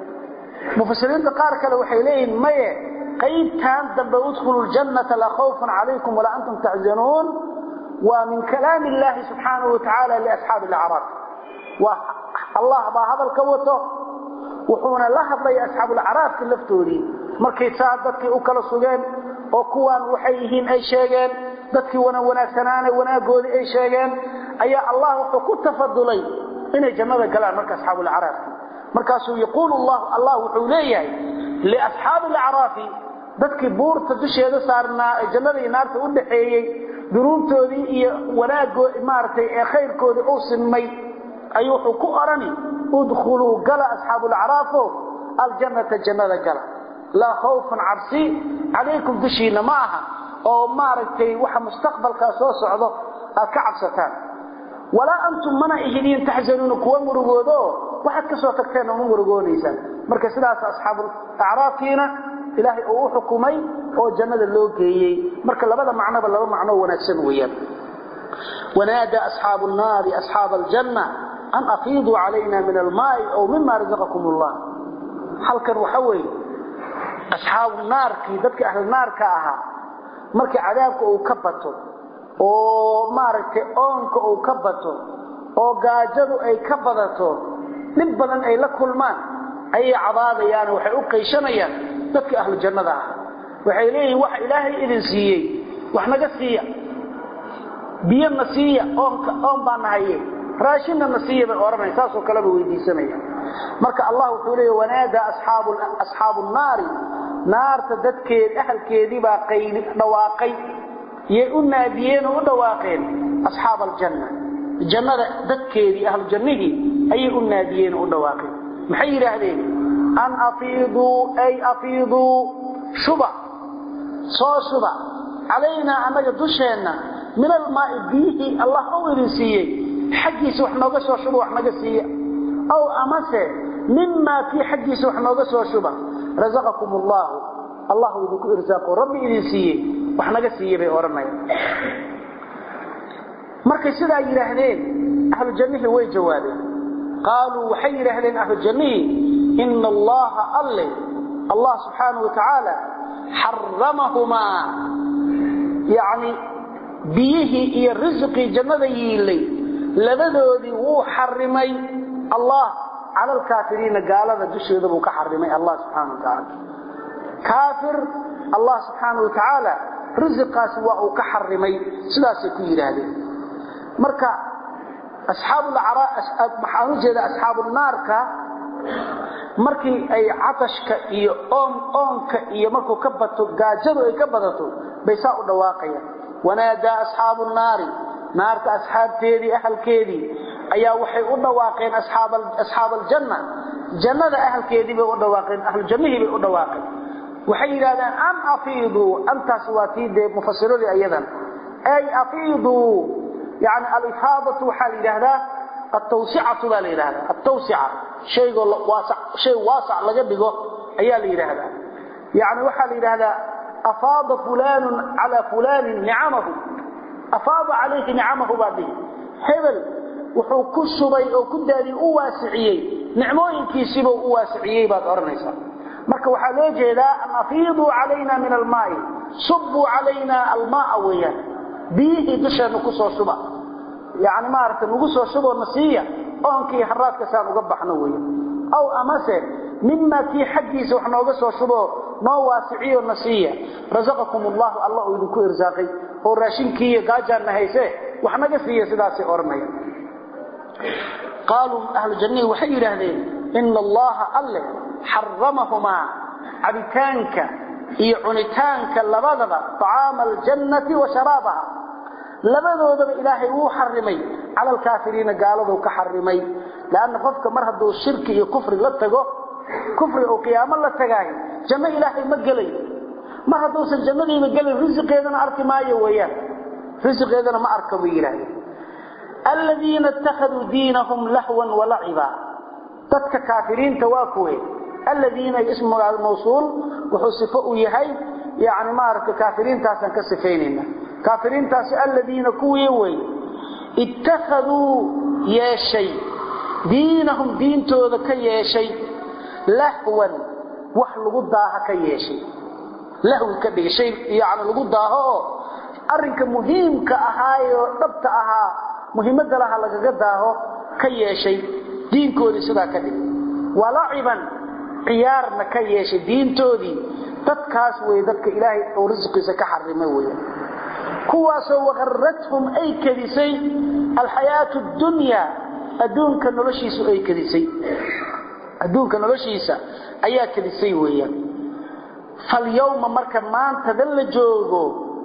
مفسرين قار كلا waxay leeyeen maye qaybtan dambe udkhulu aljannata la khawfun alaykum wala antum tahzanun wa min kalam Allah subhanahu wa ta'ala li ashab al-a'raf wa Allah ba hadalka wato wuxuuna la hadlay ashab al-a'raf laftoodi markay saadadkii u kala sugeen oo kuwan waxay yihiin ay sheegeen dadkii wana wanaagsanaana wanaagoodi ay sheegeen ayaa Allah wuxuu ku tafadulay inay jannada galaan marka ashab al-a'raf markaasuu يقول الله الله wuxuu leeyahay li ashaab al-a'raf dadkii buurta dusheeda saarnaa jannada iyo naarta u dhaxeeyay duruuntoodii iyo wanaago maartay ee khayrkoodi oo sinmay ayuu wuxuu ku orani udkhulu gala ashaab al-a'raf al-jannata jannada gala la khawfun absi alaykum dushina maaha oo maartay waxa mustaqbalka soo socdo aad ka cabsataan ولا أنتم منئهدين تحزنون كوا مرغودو waxaad ka soo tagteen oo murugoonaysan marka sidaas asxaab al-a'raafina ilaahi uu xukumay oo jannada loo geeyay marka labada macnaba laba macno wanaagsan weeyaan wanaada asxaabu an-naar asxaab al-janna an afiidu alayna min al-maa'i aw mimma razaqakum Allah halkan waxa weey asxaabu an-naar ki dadka ahli naarka aha marka cadaabka uu ka bato oo maaragtay oonka uu ka bato oo gaajadu ay ka badato dib badan ay la kulmaan ay cabaadayaan waxay u qeyshanayaan dadka ahlu jannada ah waxay leeyihiin wax ilaahay idin siiyay wax naga siiya biyo nasiya oonka oon baan nahaye raashinna nasiya bay oranaysaa taasoo kale bay weydiisanayaan marka Allah wuxuu leeyahay wanaada asxaabu asxaabu an-naar naarta dadkeed ahalkeedii baa qayli dhawaaqay yey u naadiyeen oo dhawaaqeen asxaab al-janna jannada dadkeedii ahlu jannadii ay u naadiyeen oo dhawaaqeen maxay yiraahdeen an afiidu ay afiidu shuba soo shuba علينا أنك دشينا من الماء به الله أول سيئ حقيس وحنا قصوا شبه وحنا قصية أو أمسه مما في حقيس وحنا قصوا شبه رزقكم الله الله يذكر إرزاقه ربي إذن سيئ wax naga siiyay bay oranayaan markay sidaa yiraahdeen ahlu jannah way jawaabeen qaalu waxay yiraahdeen ahlu jannah inna allaha alla allah subhanahu wa ta'ala harramahuma yani bihi iyo rizqi jannada yiilay labadoodii wuu xarimay allah على الكافرين قال هذا دشيده بو كحرمي الله سبحانه وتعالى كافر الله سبحانه وتعالى رزقاس وا كحرمي سداسي ku yiraahdeen marka ashaab al-ara maxaan jeeda ashaab an-naarka markii ay catashka iyo oom oonka iyo markuu ka bato gaajadu ay ka badato bay saa u dhawaaqayaan wanaada ashaab an-naari naarka ashaabteedii ahalkeedii ayaa waxay u dhawaaqeen ashaab ashaab al-janna jannada ahalkeedii bay u dhawaaqeen ahlu jannahi bay u dhawaaqeen waxay yiraahdaan am afiidu anta suwatide mufassirada ayadan ay afiidu yani al-ifadatu waxa yiraahdaa at-tawsi'atu la yiraahdaa at-tawsi'a shaygo waasa shay waasa laga dhigo ayaa la yiraahdaa yani waxa la yiraahdaa afaada fulan ala fulan ni'amahu afaada alayhi ni'amahu badi hebel wuxuu ku shubay oo ku daali u waasiciyay nicmooyinkiisiba u waasiciyay baad oranaysaa marka waxa loo jeedaa an afiidu alayna min al-maa'i subbu alayna al-maa'a waya bihi dushana ku soo shuba yaani ma aragtay ugu soo shubo nasiya oonkii haraadka saan uga baxno weeyo aw amase mimma ki xaqiisa wax nooga soo shubo noo waasiciyo nasiya razaqakumullah allah oo idinku irsaaqay oo raashinkiiyo gaajana hayse wax naga siiyo sidaas oranaya قالوا أهل الجنة وحي يراهدين إن الله الله حرمهما عبتانك إيعنتانك لبضغ طعام الجنة وشرابها لبضغ ذا إلهي هو حرمي على الكافرين قالوا ذو كحرمي لأن قفك مرهدوا الشرك يكفر لتقو كفر أو قياما لتقاهي جمع إلهي مقلي مرهدوا سنجنة مقلي رزق يدنا أرك ما يويا رزق يدنا ما أركب إلهي الذين اتخذوا دينهم لهوا ولعبا تتك كافرين تواكوه الذين اسمه الموصول وحسفوا يهي يعني ما رك كافرين تاسن كسفيننا كافرين تاس الذين كويوي اتخذوا يا شيء دينهم دين توذا كيا شيء لهوا وحلو ضاها كيا شيء لهو كدغ شيء يعني لو ضاها arrinka muhiimka ahaayo dhabta aha muhiimada laha laga daaho ka yeeshay diinkoodii sida ka dhig walaa'iban ciyaarna ka yeeshay diintoodii dadkaas way dadka ilaahay oo risqiisa ka xarimay way kuwaas oo waqarrathum ay kadisay alxayaatu dunya adduunka noloshiisu ay kadisay adduunka noloshiisa ayaa kadisay weeyaan fal yawma marka maanta dal joogo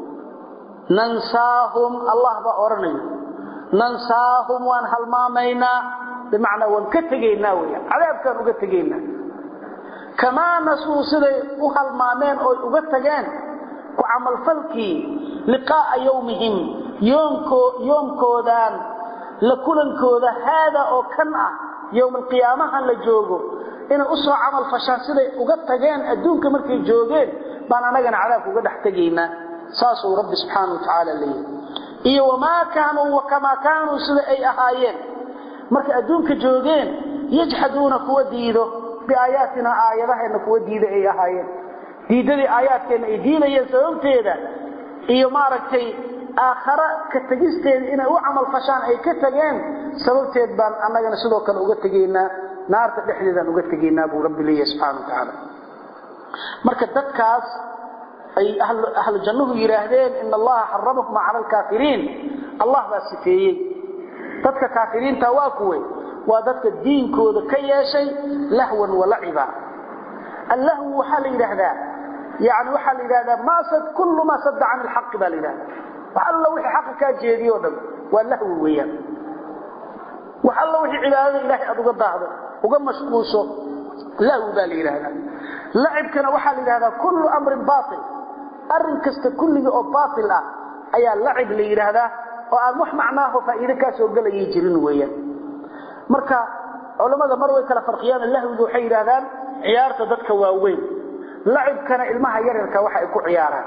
ننساهم الله بأورني ننساهم وان هالمامينا بمعنى وان كتغينا ويا عذاب كانوا كتغينا كما نسوا سيده وهالمامين او ugatageen ku amal falki liqaa yawmihim yawmko yawmkoodan la kulankooda hada oo kan ah yawm alqiyaamaha la joogo in u soo amal fashaan sida uga tageen adduunka markay joogeen baan anagana cadaab uga dhaxtageena ساسو رب سبحانه وتعالى لي إيه وما كانوا وكما كانوا سلا أي أهايين مرك أدونك جوجين يجحدون كوا ديدو بآياتنا آياتها إن كوا ديدو أي أهايين ديدو دي آيات كان دينا يسوم تيدا إيه ما ركتي آخر كتجستين إن هو عمل فشان أي كتجين سبب تيدبان أنا جن سلوك الأوجتجينا نار تحديد الأوجتجينا أبو رب لي سبحانه وتعالى مرك تذكر أي أهل, أهل الجنة يراهدين إن الله حرمكم على الكافرين الله باسفيه تدك كافرين تواكوي وددك الدين كود كي شيء لهوا ولعبا اللهو حال يراهدا يعني وحال يراهدا ما صد كل ما صد عن الحق بالإله وحال وحي حق كاجيدي ودم واللهو ويا وحال وحي عبادة إلهي أدو قد وقم مشكوسه لهو بالإله لعب كان وحال يراهدا كل أمر باطل أرن كست كله أو باطل أي اللعب اللي يرهده وأمح معناه فإذا كاسو قال يجرين ويا مركا علماء مروي كلا فرقيان الله ذو حيرادان عيار تدك واوين لعب كان المها يرك waxa ay ku ciyaaraan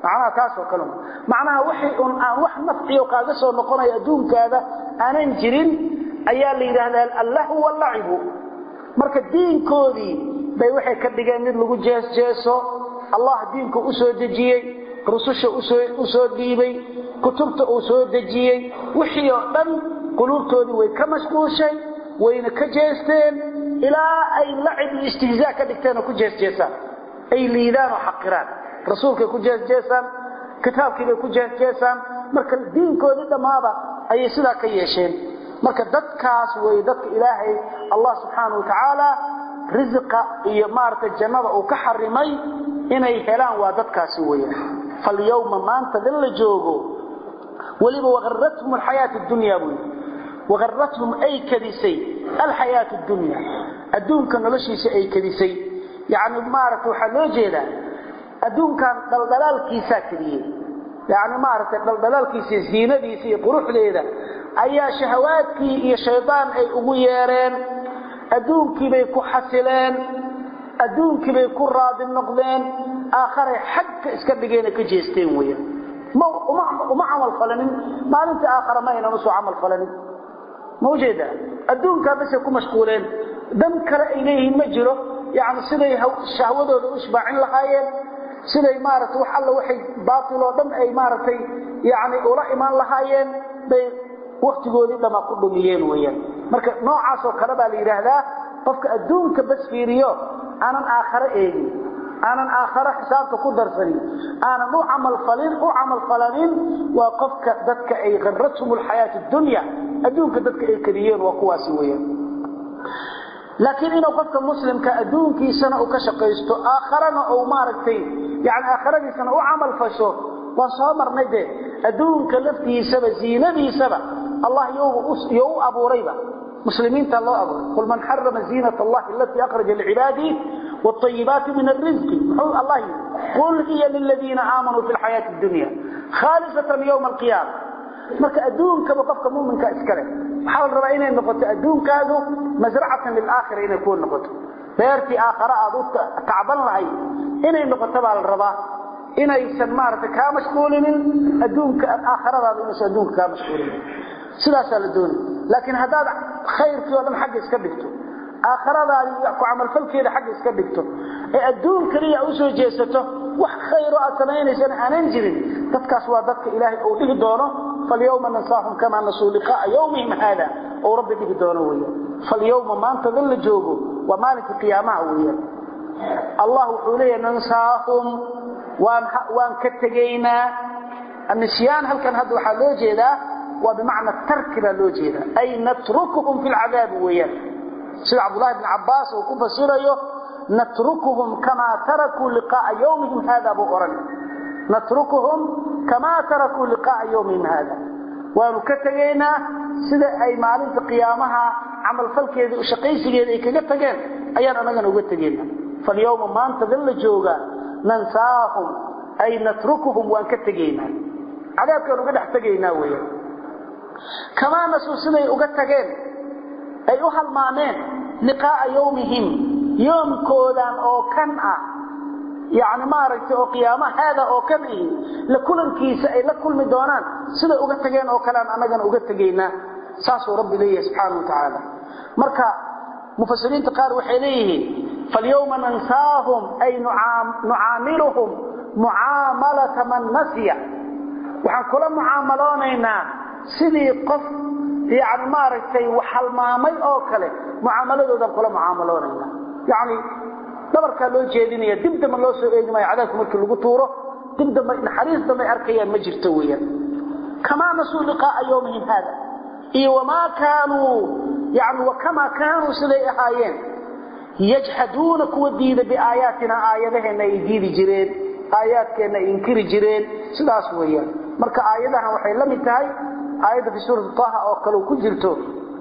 macnaha taas oo kale macnaha wixii un aan wax nafciyo kaaga soo noqonay adduunkaada aanan jirin ayaa la yiraahdaa allahu walla'ibu marka diinkoodii bay waxay ka dhigeen mid lagu jees jeeso allah diinku u soo dejiyay rususha u soo u soo dhiibay kutubta uu soo dejiyay wixii oo dhan qulubtoodii way ka mashquushay wayna ka jeesteen ilaa ay lacib istihzaa ka dhigteen ku jees jeesaan ay liidaan oo xaqiraan rasuulka ku jees jeesaan kitaabkiiba ku jees jeesaan marka diinkoodii dhamaaba ay sida ka yeesheen marka dadkaas way dadka ilaahay allah subhanahu wa ta'ala rizqa iyo maarta jannada uu ka xarimay inay helaan waa dadkaas weeyaan fal yawma maanta dal joogo waliba waqarratum alhayat ad-dunya waqarratum ay kadisay alhayat ad-dunya adduunka noloshiisa ay kadisay yaani maarta waxa loo jeedaa adduunkan daldalaalkiisa kaliye yaani maarta daldalaalkiisa ziinadiisa iyo quruxdeeda ayaa shahawaadkii iyo shaydaan ay ugu yeereen adduunkii bay ku xasileen adduunkii bay ku raadi noqdeen aakhire xagga iska dhigeen ka jeesteen weeyaan ma uma amal falanin maalinta aakhire ma inaan soo amal falanin mawjida adduunka bas ku mashquuleen dan kale ilayhi ma jiro yaani siday shahwadooda u isbaacin lahaayeen siday maaragtay wax alla waxay baatil oo dhan ay maaragtay yaani ula iman lahaayeen bay waqtigoodii dhama ku dhumiyeen weeyaan marka noocaas oo kale baa la yiraahdaa qofka adduunka bas fiiriyo aanan aakhire eegin aanan aakhire xisaabta ku darsanin aanan u amal falin u amal falanin waa qofka dadka ay qarratumul hayat ad-dunya adduunka dadka ay kadiyeen waa kuwaas weeyaan laakiin inuu qofka muslimka adduunkiisana uu ka shaqeysto aakhirana uu maaragtay yaani aakhiradiisana u amal fasho waa soo marnayde adduunka laftiisaba ziinadiisaba الله يو أبو ريبة مسلمين الله أبو قل من حرم زينة الله التي أخرج لعباده والطيبات من الرزق الله قل هي للذين آمنوا في الحياة الدنيا خالصة يوم القيامة marka adduunka qofka muuminka iskale xaal raba inay noqoto adduunka aadu masra'atan lil aakhirah inay ku noqoto beerti aakhira aad u tacban lahay inay noqoto baa la rabaa inay samaarta ka mashquulinin adduunka aakhirada inay adduunka ka mashquulinin sidaas la doonay laakiin hadaad khayrkii oo dhan xaq iska dhigto aakhirada ku amal falkeeda xaq iska dhigto ee adduunka kaliya u soo jeesato wax khayr oo sameynaysan aanan jirin dadkaas waa dadka ilaahay oo dhigi doono فاليوم ننساهم كما نسوا لقاء يومهم هذا او رب دغ دونه ويا فاليوم ما انت ذل جوجو ومالك القيامه ويا الله حوليه ننساهم وان وان كتغينا النسيان هل كان هذا waxa loo jeedaa waa bimaana tark la loo jeedaa ay natrukuhum fil adab ويا سيد عبد الله بن عباس oo ku fasirayo natrukuhum kama taraku liqa'a yawmihim hada bu oran نتركهم كما تركوا لقاء يومهم هذا ونكتغينا sida ay maalinta qiyaamaha amal falkeeda u shaqaysigeeda ay kaga tageen ayaan anaga uga tageena falyawma maanta dal jooga nansaahum ay natrukuhum wa ka tageena cadaabka uga dhax tageena weeyaan kama nasu siday uga tageen ay u halmaameen liqaa yawmihim yawmkoodan oo kan ah يعني ما رأيت أو قيامة هذا أو كبه لكل كيس أي لكل مدونان سيدا أغتقين أو كلام أمجان أغتقينا ساسو رب ليه سبحانه وتعالى مركا مفسرين تقاروا حليه فاليوم ننساهم أي نعام نعاملهم معاملة من نسي وحن كل معاملونينا سيدي قف يعني ما رأيت وحل مامي أو كله معاملة ذا كل معاملونينا يعني dabarka loo jeedinaya dibda ma loo soo eegmay cadaabka markii lagu tuuro dibda ma naxariista ma arkayaan ma jirto weeyaan kama nasuliqa yawmihim hada iyo wama kaanu yani wakama kaanu siday ahaayeen yajhaduna kuwadiida bi aayatina aayadaheena ay diidi jireen aayaadkeena inkiri jireen sidaas weeyaan marka aayadaha waxay la mid tahay aayada fi suurat taha oo kale ku jirto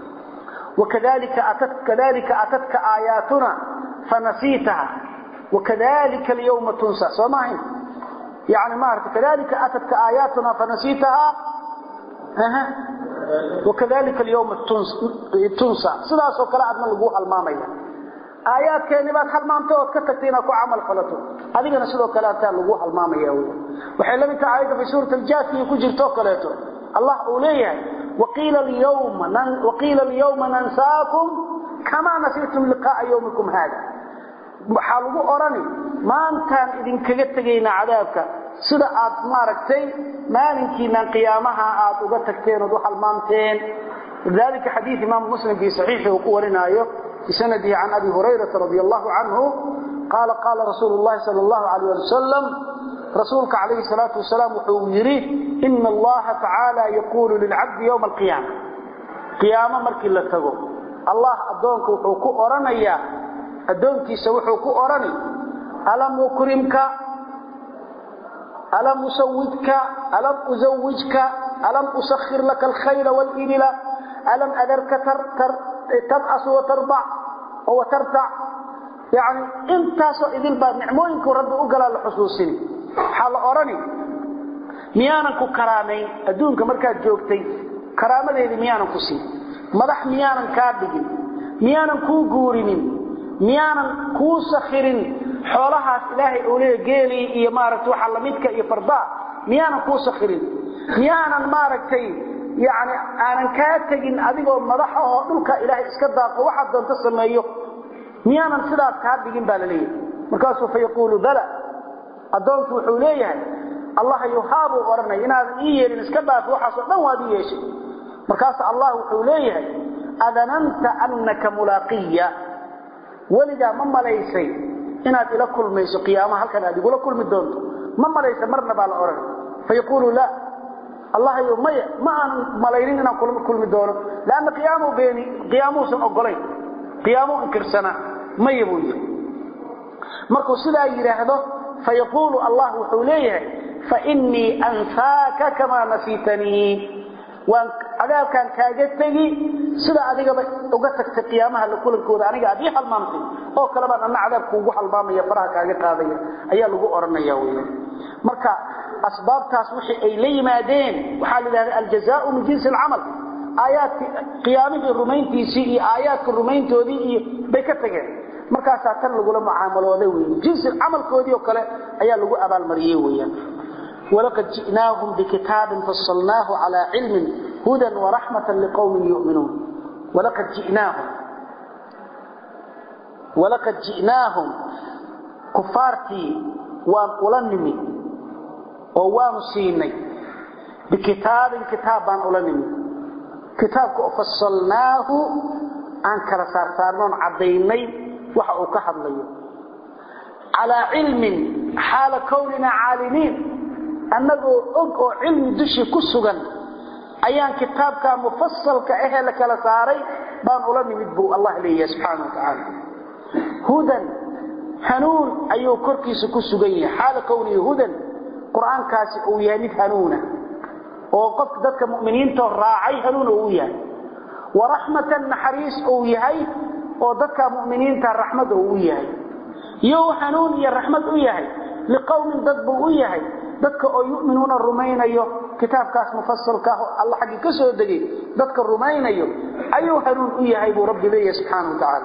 وكذلك أتت كذلك أتتك آياتنا فنسيتها وكذلك اليوم تنسى سمعين يعني ما أردت كذلك أتتك آياتنا فنسيتها أه. وكذلك اليوم تنسى سلاس وكلا أدنى لقوها المامية aayaadkeeni baad halmaamtay oo ka tagtay inaad ku camal falato adigana sidoo kale aad lagu halmaamaya weey waxay la mid tahay aayada fi suurat al-jaafiya ku jirto kaleeto allah uu leeyahay waqila al-yawma nan waqila al-yawma nansaakum kama nasiitum liqa'a yawmikum hada waxa lagu orani maantaan idin kaga tagayna cadaabka sida aad maaragtay maalinkiina qiyaamaha aad uga tagteen oo halmaamteen ذلك حديث امام مسلم في صحيحه وقورنايو بسنده عن ابي هريره رضي الله عنه قال قال رسول الله صلى الله عليه وسلم رسولك عليه الصلاه والسلام وحيري ان الله تعالى يقول للعبد يوم القيامه قيامه markii la tago allah adoonka wuxuu ku oranaya adoonkiisa wuxuu ku orani alam ukrimka alam usawwidka alam uzawwijka alam usakhir laka al-khayla wal-ibla alam adarka tar تبأس وترضع وترتع يعني انت سو idil baad nicmooyinka rabbi u galaa la xusuusin xal orani miyaanan ku karaamay adduunka markaad joogtay karaamadeedii miyaanan ku siin madax miyaanan ka dhigin miyaanan ku guurinin miyaanan ku sakhirin xoolahaas ilaahay oo leeyahay geeli iyo maaragtay waxa la midka iyo farda miyaanan ku sakhirin miyaanan maaragtay يعني أنا كاتجين أديكو مدحه دولك إلهي إسكداق وواحد دون تسميه ميانا سلاس كاتجين بالليل مركاسو فيقول بلى أدونك وحوليه الله يحاب ورنا ينال إيه إسكداق وحصل ما هذه شيء مركاس الله وحوليه أذننت أنك ملاقية ولذا مما ليسي إناد إلى كل ميس قيامة هل كان أديكو لكل مدون مما ليس مرنا بالأورن فيقول لا الله يوم ما ملايين أنا كل كل مدونه لأن قيامه بيني قيامه سن أقولين قيامه إنكر سنة ما يبوي مركو سلا يرهده فيقول الله حوليه فإني أنساك كما نسيتني وأنا كان كاجتني سلا أديك أوجتك في قيامها لكل الكود أنا قاعد يحل مامتي أو كلام أنا عذابك وجحل مامي يفرح كاجت هذا أيه لجو أرنا يوي مركا أسباب تاسوحي أي لي مادين وحال ذلك الجزاء من جنس العمل آيات قيامه الرومين تيسي آيات الرومين تودي بيكتغير مركا ساتن لغو لما عاملوا ذوي جنس العمل كودي وكلا أيها لغو أبا المريوية ولقد جئناهم بكتاب فصلناه على علم هدى ورحمة لقوم يؤمنون ولقد جئناهم ولقد جئناهم كفارتي وأولنمي ووان سيني بكتاب كتابا أولاني كتابك فصلناه عن كرسار سارنون عضيني وحقوك حضلي على علم حال كوننا عالمين أنه أقو علم دشي كسوغا أيان كتابك مفصل كأهلك لساري بان أولاني مدبو الله لي سبحانه وتعالى هدى حنون أيو كركيس كسوغي حال كوني هدى قرآن كاسي أو يهنيد هنونة وقفت ذاتك مؤمنين تراعي هنونة أو يهي ورحمة نحريس أو يهي وذاتك مؤمنين ترحمة أو يهي يو هنون يا رحمة أو يهي لقوم ذاتب أو يهي ذاتك أو يؤمنون الرمين يو كتاب كاس مفصل كاهو الله حقي كسو الدقي ذاتك الرمين يو أيو هنون أو يهي برب لي سبحانه وتعالى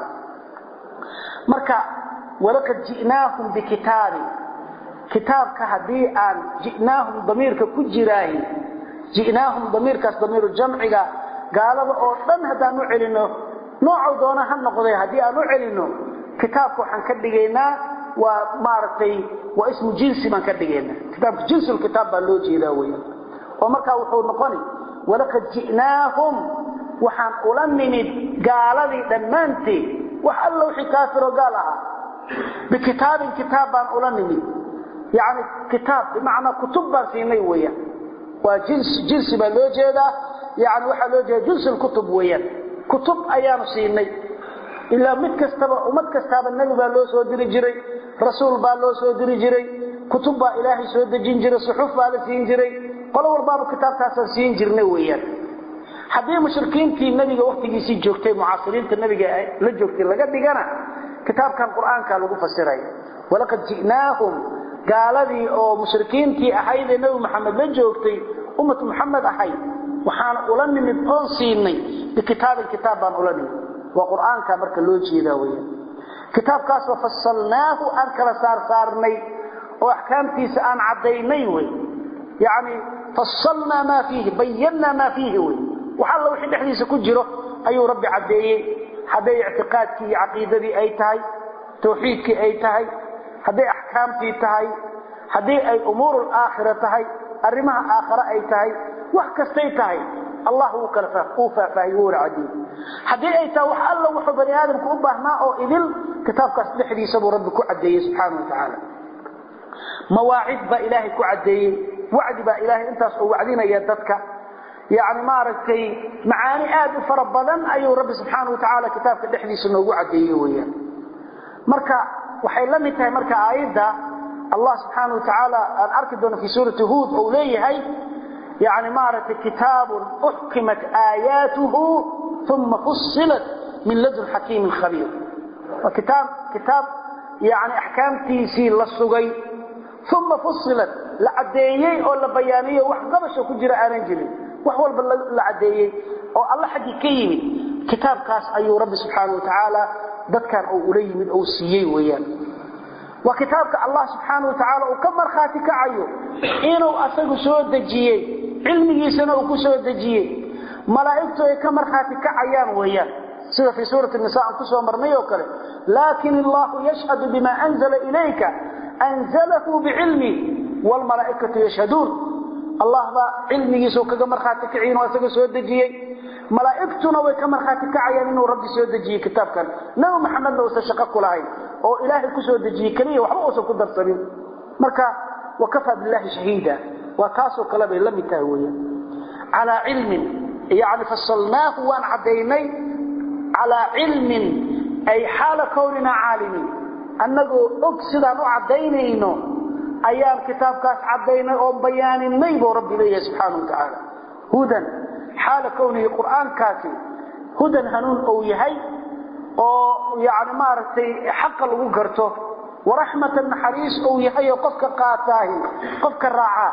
مركا ولقد جئناهم بكتاب كتابك هدي آن جئناهم ضميرك كجراهي جئناهم ضميرك ضمير الجمع قال أوطن هذا نعلنه نوع دونا هنقضي هدي آن نعلنه كتابك حنكدقينا ومارتي واسم جنس من كدقينا كتاب جنس الكتاب باللوجي ذاوية ومركا وحول نقني ولقد جئناهم وحن أولمني قال لي دمانتي وحلوا حكافر وقالها بكتاب كتابا أولمني يعني كتاب بمعنى كتب سيني ويا وجنس جنس بالوجه يعني waxa loo jeedaa jins kutub weeyaan kutub ayaan siinay ila mid kastaba umad kastaba nabi baa loo soo diri jiray rasuul baa loo soo diri jiray kutub baa ilaahay soo dejin jiray suxuf baa la siin jiray qol walba kitaabtaas siin jirnay weeyaan hadii mushrikiintii nabiga waqtigiisii joogtay mucaasiriinta nabiga la joogtay laga dhigana kitaabkan quraanka lagu fasiray walaqad ji'naahum قالدي او مشركينتي احيد نبي محمد لا جوجتي امه محمد احي waxaan ulanni mid oon siinay bikitaab الكتاب baan ulanni wa quraanka marka loo jeeda weeyaan kitaabkaas oo fassalnaahu an kala saar saarnay oo ahkaamtiisa aan cadaynay way yaani fassalna ma fihi bayyana ma fihi way waxa la wixii dhexdiisa ku jiro ayuu rabbi cadeeyay haday i'tiqaadkii iyo aqeedadii ay tahay tawxiidkii ay tahay haday ahkaamtii tahay haday ay umuurul aakhirah tahay arrimaha aakhira ay tahay wax kastay tahay Allah uu kala faahfaahiyo raadi hadii ay tahay wax alla wuxuu bani aadamku u baahnaa oo idil kitaabkaas dhexdiisa buu rabbi ku cadeeyay subhanahu wa ta'ala mawaa'id ba ilaahi ku cadeeyay wacdi ba ilaahi intaas oo wacdinaya dadka yaani ma aragtay macaani aad u fara badan ayuu rabbi subhanahu wa ta'ala kitaabka dhexdiisa noogu cadeeyay weeyaan marka waxay la mid tahay marka aayada Allah subhanahu wa ta'ala aan arki doono fi suurati hud oo leeyahay يعني مارة كتاب أحكمت آياته ثم فصلت من لدن حكيم خبير وكتاب كتاب يعني أحكام تيسير للصغي ثم فصلت لعديي أو لبيانية وحقبش وكجر آنجلي وحول بالعديي أو الله حقي كيمي كتاب كاس أي رب سبحانه وتعالى ذكر أو أولي من أو سيي ويان وكتابك الله سبحانه وتعالى وكمر خاتك عيو إنه أساق سود دجيي علمي سنة وكسو دجيه ملائكته كما خاتك عيان ويان سيده في سورة النساء كسو مرميه وكله لكن الله يشهد بما أنزل إليك أنزله بعلمه والملائكة يشهدون الله با علمي سو كما خاتك عين واسق سو دجيه ملائكتنا وكما خاتك عيان انه ربي سو دجيه كتاب كان نبي محمد لو سشقق لهي او الهي كسو دجيه كليه وحبا او سو كدرسنين marka وكفى بالله شهيدا وكاسو كلام لم يتهويه على علم يعني فصلناه وان عديني على علم أي حال كوننا عالمين أنه أكسدان عدينينه أيام كتاب كاس عديني أو بيان نيبو ربي ليه سبحانه وتعالى هدى حال كونه قرآن كاسي هدى هنون أو يهي أو يعني مارتي حق الوقرته ورحمة النحريس أو يهي قفك قاتاه قفك الراعاه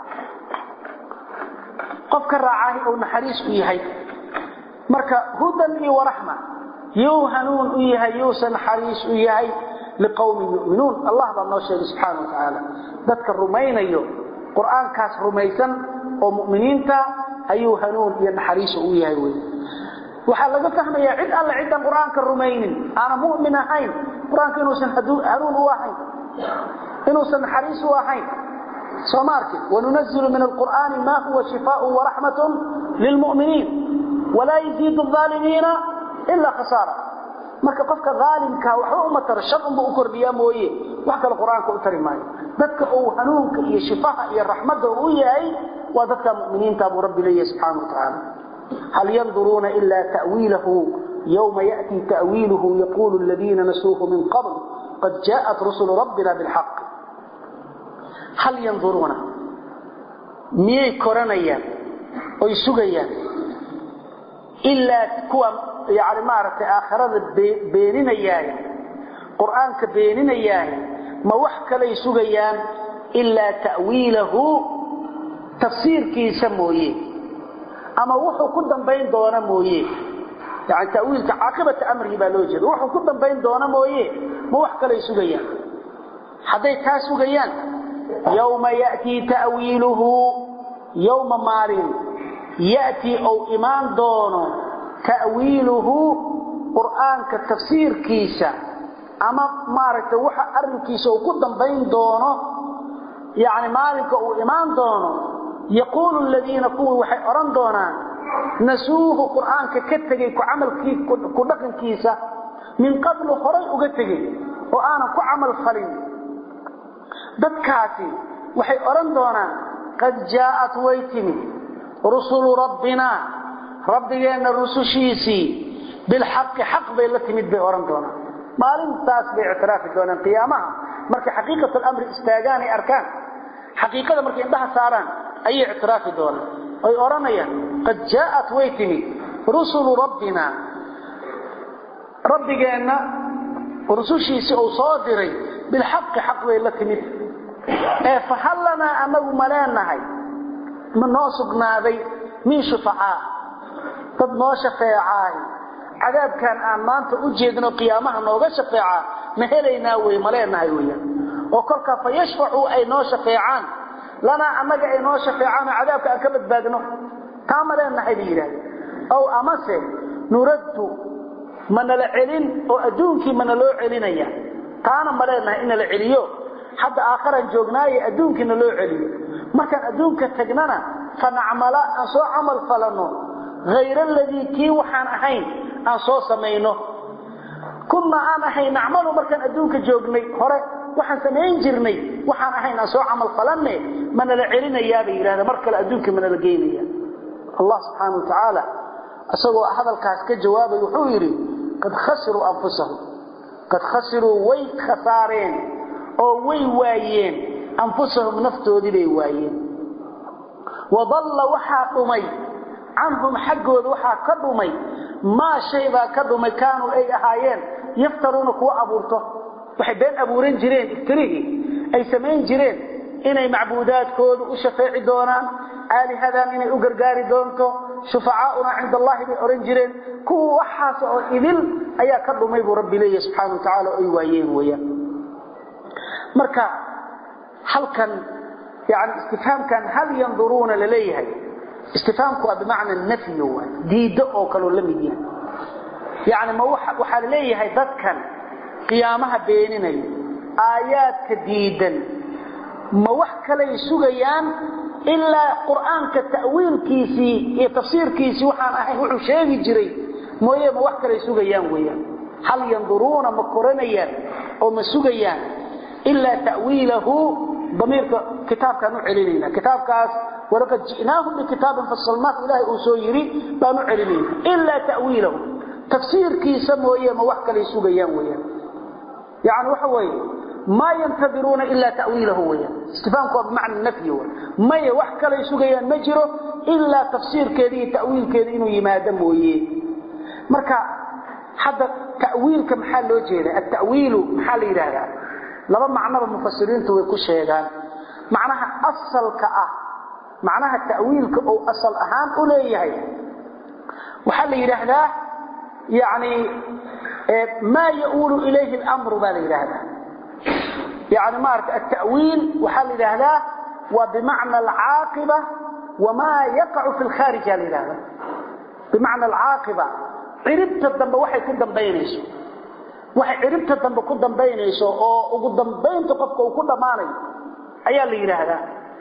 qofka raacay oo naxariis u yahay marka hudan iyo rahma yoo hanuun u yahay yoo naxariis u yahay liqawmin yu'minun Allah baa noo sheegay subhanahu wa ta'ala dadka rumaynayo quraankaas rumaysan oo mu'miniinta ayuu hanuun iyo naxariis u yahay way waxa laga fahmayaa cid alla cid quraanka rumaynin ana mu'min ahayn quraanka inuu san hanuun u ahayn inuu san naxariis u ahayn سمارك وننزل من القرآن ما هو شفاء ورحمة للمؤمنين ولا يزيد الظالمين إلا خسارة marka qofka zaalimka waxa uu matar shaqo uu kordhiya mooyee wax kale quraanka u tari maayo dadka uu hanuunka iyo shifaha iyo rahmadda uu yahay waa dadka muuminiinta abu rabbi leeyahay subhanahu wa ta'ala hal yanzuruna illa ta'wilahu yawma ya'ti ta'wiluhu yaqulu alladhina nasuhu min qabl qad ja'at rusul rabbina bil haqq هل ينظرون ميي كورنيا او يسغيا الا كوا يعني مارته اخرده بينينياي قرانك بينينياي ما wax kale يسغيان الا تاويله تفسير كيسا مويه اما وحو كدنبين دونا مويه يعني تاويل عاقبه امره بالوجه وحو كدنبين دونا مويه ما wax kale يسغيان haday taa sugayaan يوم يأتي تأويله يوم مارين يأتي أو إيمان دونه تأويله قرآن كتفسير كيسا أما مارك وحا أرن كيسا وقدم بين دونه يعني مالك أو إيمان دونه يقول الذين قولوا وحي أرن دونا نسوه قرآن ككتغي كعمل كدقن كيسا من قبل خرج أكتغي وأنا كعمل خليل dadkaasi waxay oran doonaan qad jaa'at waytimi rusul rabbina rabbigeena rusushiisi bil haqq haqq bay la timid bay oran doonaan maalintaas bay i'tiraafi doonaan qiyaamaha markii xaqiiqada amr istaagaani arkaan xaqiiqada markii indaha saaraan ay i'tiraafi doonaan ay oranayaan qad jaa'at waytimi rusul rabbina rabbigeena rusushiisi oo soo diray bil haqq haqq bay la timid ee fahalana anagu maleenahay ma noo sugnaaday min shufaa dad noo shafeecay cadaabkan aan maanta u jeedno qiyaamaha nooga shaqeeca ma helaynaa way maleenahay weeyaan oo kolka fayashfa'u ay noo shaqeecaan lana amaga ay noo shaqeecaan cadaabka aan ka badbaadno taamaleenahay diiraan aw amase nuraddu man la celin oo adduunki man loo celinaya taana maleenahay in la celiyo hadda aakhiran joognaaye adduunkina loo celiyo marka adduunka tagnana fanacmala aan soo amal falano غير الذي كي وحان أحين أن صو سمينه كنا أن أحين نعمله مركان أدونك جوغني هره وحان سمين جرني وحان أحين أن صو عمل فلني من العلين يابي إلى مركان أدونك من الجيني الله سبحانه وتعالى أسوأ هذا الكاسك جواب يحويري قد خسروا أنفسهم قد خسروا وي خسارين أو وي وايين أنفسهم نفتوا دي وايين وضل وحاقمي عنهم حقود وحا كدومي ما شيء با كدومي كانوا اي اهايين يفترون كو ابورته waxay been abuurin jireen iftirigi ay sameyn jireen inay macbuudaadkoodu u shafaaci doonaan aalihadan inay u gargaari doonto shufaaa'una inda Allah bi oran jireen ku waxaas oo idil ayaa ka dhumay buu rabbi leeyahay subhanahu wa ta'ala ay waayeen weeyaan marka halkan yaani istifhaamkan hal yanzuruna laleeyahay استفهامك بمعنى النفي هو ديد او كلو لميدين يعني ما waxa leeyahay dadkan qiyaamaha beeninay aayadka diidan ma wax kale sugayaan illa quraanka ta'wiilkiisi iyo tafsiirkiisi waxaan ahay wuxuu sheegi jiray mooyee ma wax kale sugayaan weeyaan hal yanzuruna ma koranayaan oo ma sugayaan illa ta'wiilahu ضمير كتاب كانوا علينا كتاب كاس ولقد جئناهم بكتاب فصلناه إلهي أسويري بانوا علمين إلا تأويله تفسير كي سموية موحكا ليسوا قيام ويا يعني وحوي ما ينتظرون إلا تأويله ويا استفانكوا بمعنى النفي هو ما يوحكا ليسوا قيام مجره إلا تفسير كذي تأويل كذي إنه يمادم ويا مركا حتى تأويل كمحل وجهه التأويل محل إلهي لما معنى المفسرين توي كشيغان معناها اصل كا معناها التاويل او اصل اهان اوليهي وحل يراهدا يعني ما يقول اليه الامر باليراهدا يعني ما التاويل وحل يراهدا وبمعنى العاقبه وما يقع في الخارج لهذا بمعنى العاقبه قربت الدنب waxay ku dambeynayso waxay ciribta dambe ku dambeynayso oo ugu dambeynta qofka uu ku dhamaanay ayaa la yiraahdaa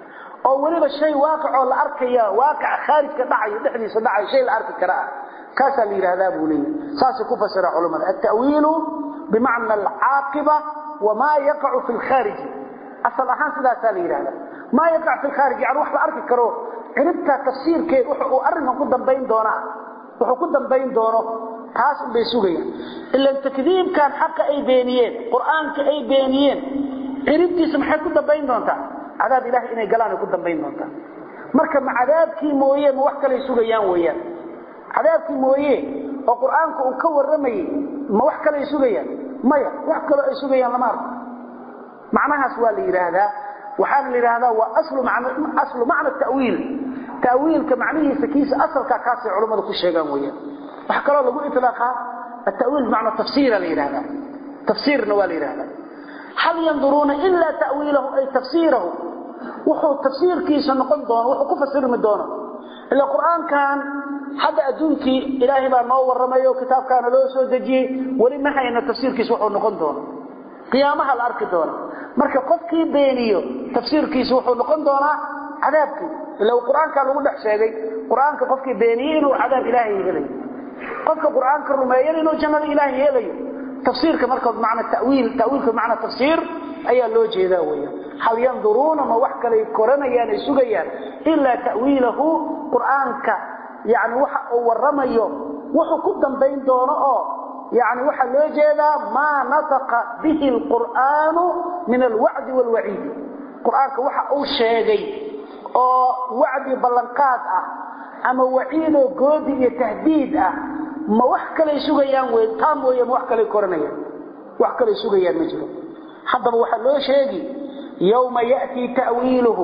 oo waliba shay waaqic oo la arkaya waaqic khaarijka dhacay dhexdiisa dhacay shay la arki kara kaas la yiraahdaa buuliin saas ku fasira culimada at-ta'wiil bimaana al-aaqiba wama yaqa'u fi al-kharij asal ahaan sidaas la yiraahdaa ma yaqa'u fi al-kharij yani wax la arki karo ciribta tafsiirkeed wuxuu arrinka ku dambeyn doona wuxuu ku dambeyn doono taas bay sugayaan illa takdiib kan xaq ay beeniyeen quraanka ay beeniyeen ciribtiisa maxay ku dambeyn doontaa cadaab ilaahay inay galaan ku dambeyn doontaa marka ma cadaabkii mooyee ma wax kale sugayaan weeyaan cadaabkii mooyee oo quraanka uu ka waramay ma wax kale sugayaan maya wax kale ay sugayaan lama arko macnahaas waa la yiraahdaa waxaan la yiraahdaa waa aslu macna aslu macna ta'wiil ta'wiilka macnihiisa kiisa asalka kaasi culimadu ku sheegaan weeyaan وحكروا له إطلاقها التأويل معنى تفسير لإلهة تفسير نوال إلهة هل ينظرون إلا تأويله أي تفسيره وحو تفسير كيسا نقول دونه وحو كفسير من دونه إلا القرآن كان حد أدونك إلهي ما نور رميه وكتاب كان له سودجي ولما حينا تفسير كيس وحو نقول دونه قيامها الأرك دونه مركا قفكي بينيو تفسير كيس وحو نقول دونه عذابك لو القرآن كان لغو دحشاقي قرآن كفكي بينيين وعذاب إلهي إليه قفك القرآن كرميين إنه جمال إلهي إليه تفسير كمركض معنى التأويل تأويل كمعنى تفسير أي اللوجه ذاوية هل ينظرون ما وحك ليكورنا يعني سجيا إلا تأويله قرآنك يعني وحا ورميه وحا قدام بين دونه يعني وحا اللوجه ذا ما نطق به القرآن من الوعد والوعيد قرآنك وحا أو شيء أو وعد بلنقات أما وعيد وقودي تهديد ما وحكى لي سوغيان ويتام ويا ما وحكى لي كورنيان وحكى لي سوغيان مجرو حتى وحا لو شيغي يوم ياتي تاويله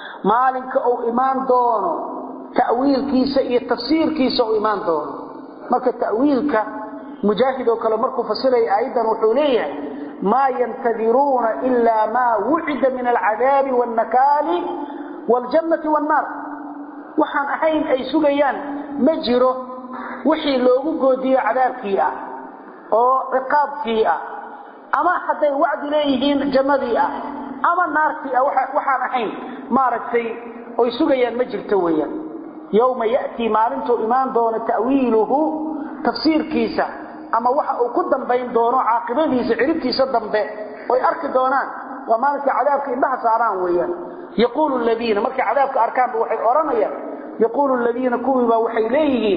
مالك او ايمان دونه تاويل كيسه iyo tafsiir kiisa oo iimaan doono marka ta'wiilka mujaahid oo kale markuu fasiray aayadan wuxuu leeyahay ma yantadiruna illa ma wu'ida min al'adab wan-nakal wal-jannati wan-nar waxaan ahayn ay sugayaan ma jiro wixii loogu goodiyo cadaabkii ah oo ciqaabkii ah ama haday wacdi leeyihiin jannadii ah ama naartii ah waxaan ahayn maaragtay oo sugayaan ma jirto weeyaan yawma yati maalintu imaan doona ta'wiiluhu tafsiirkiisa ama waxa uu ku dambayn doono caaqibadiisa ciribtiisa dambe oo ay arki doonaan waa maalinka cadaabka indhaha saaraan weeyaan yaqulu alladina marka cadaabka arkaan waxay oranayaan yaqulu alladina kuwiba waxay leeyihiin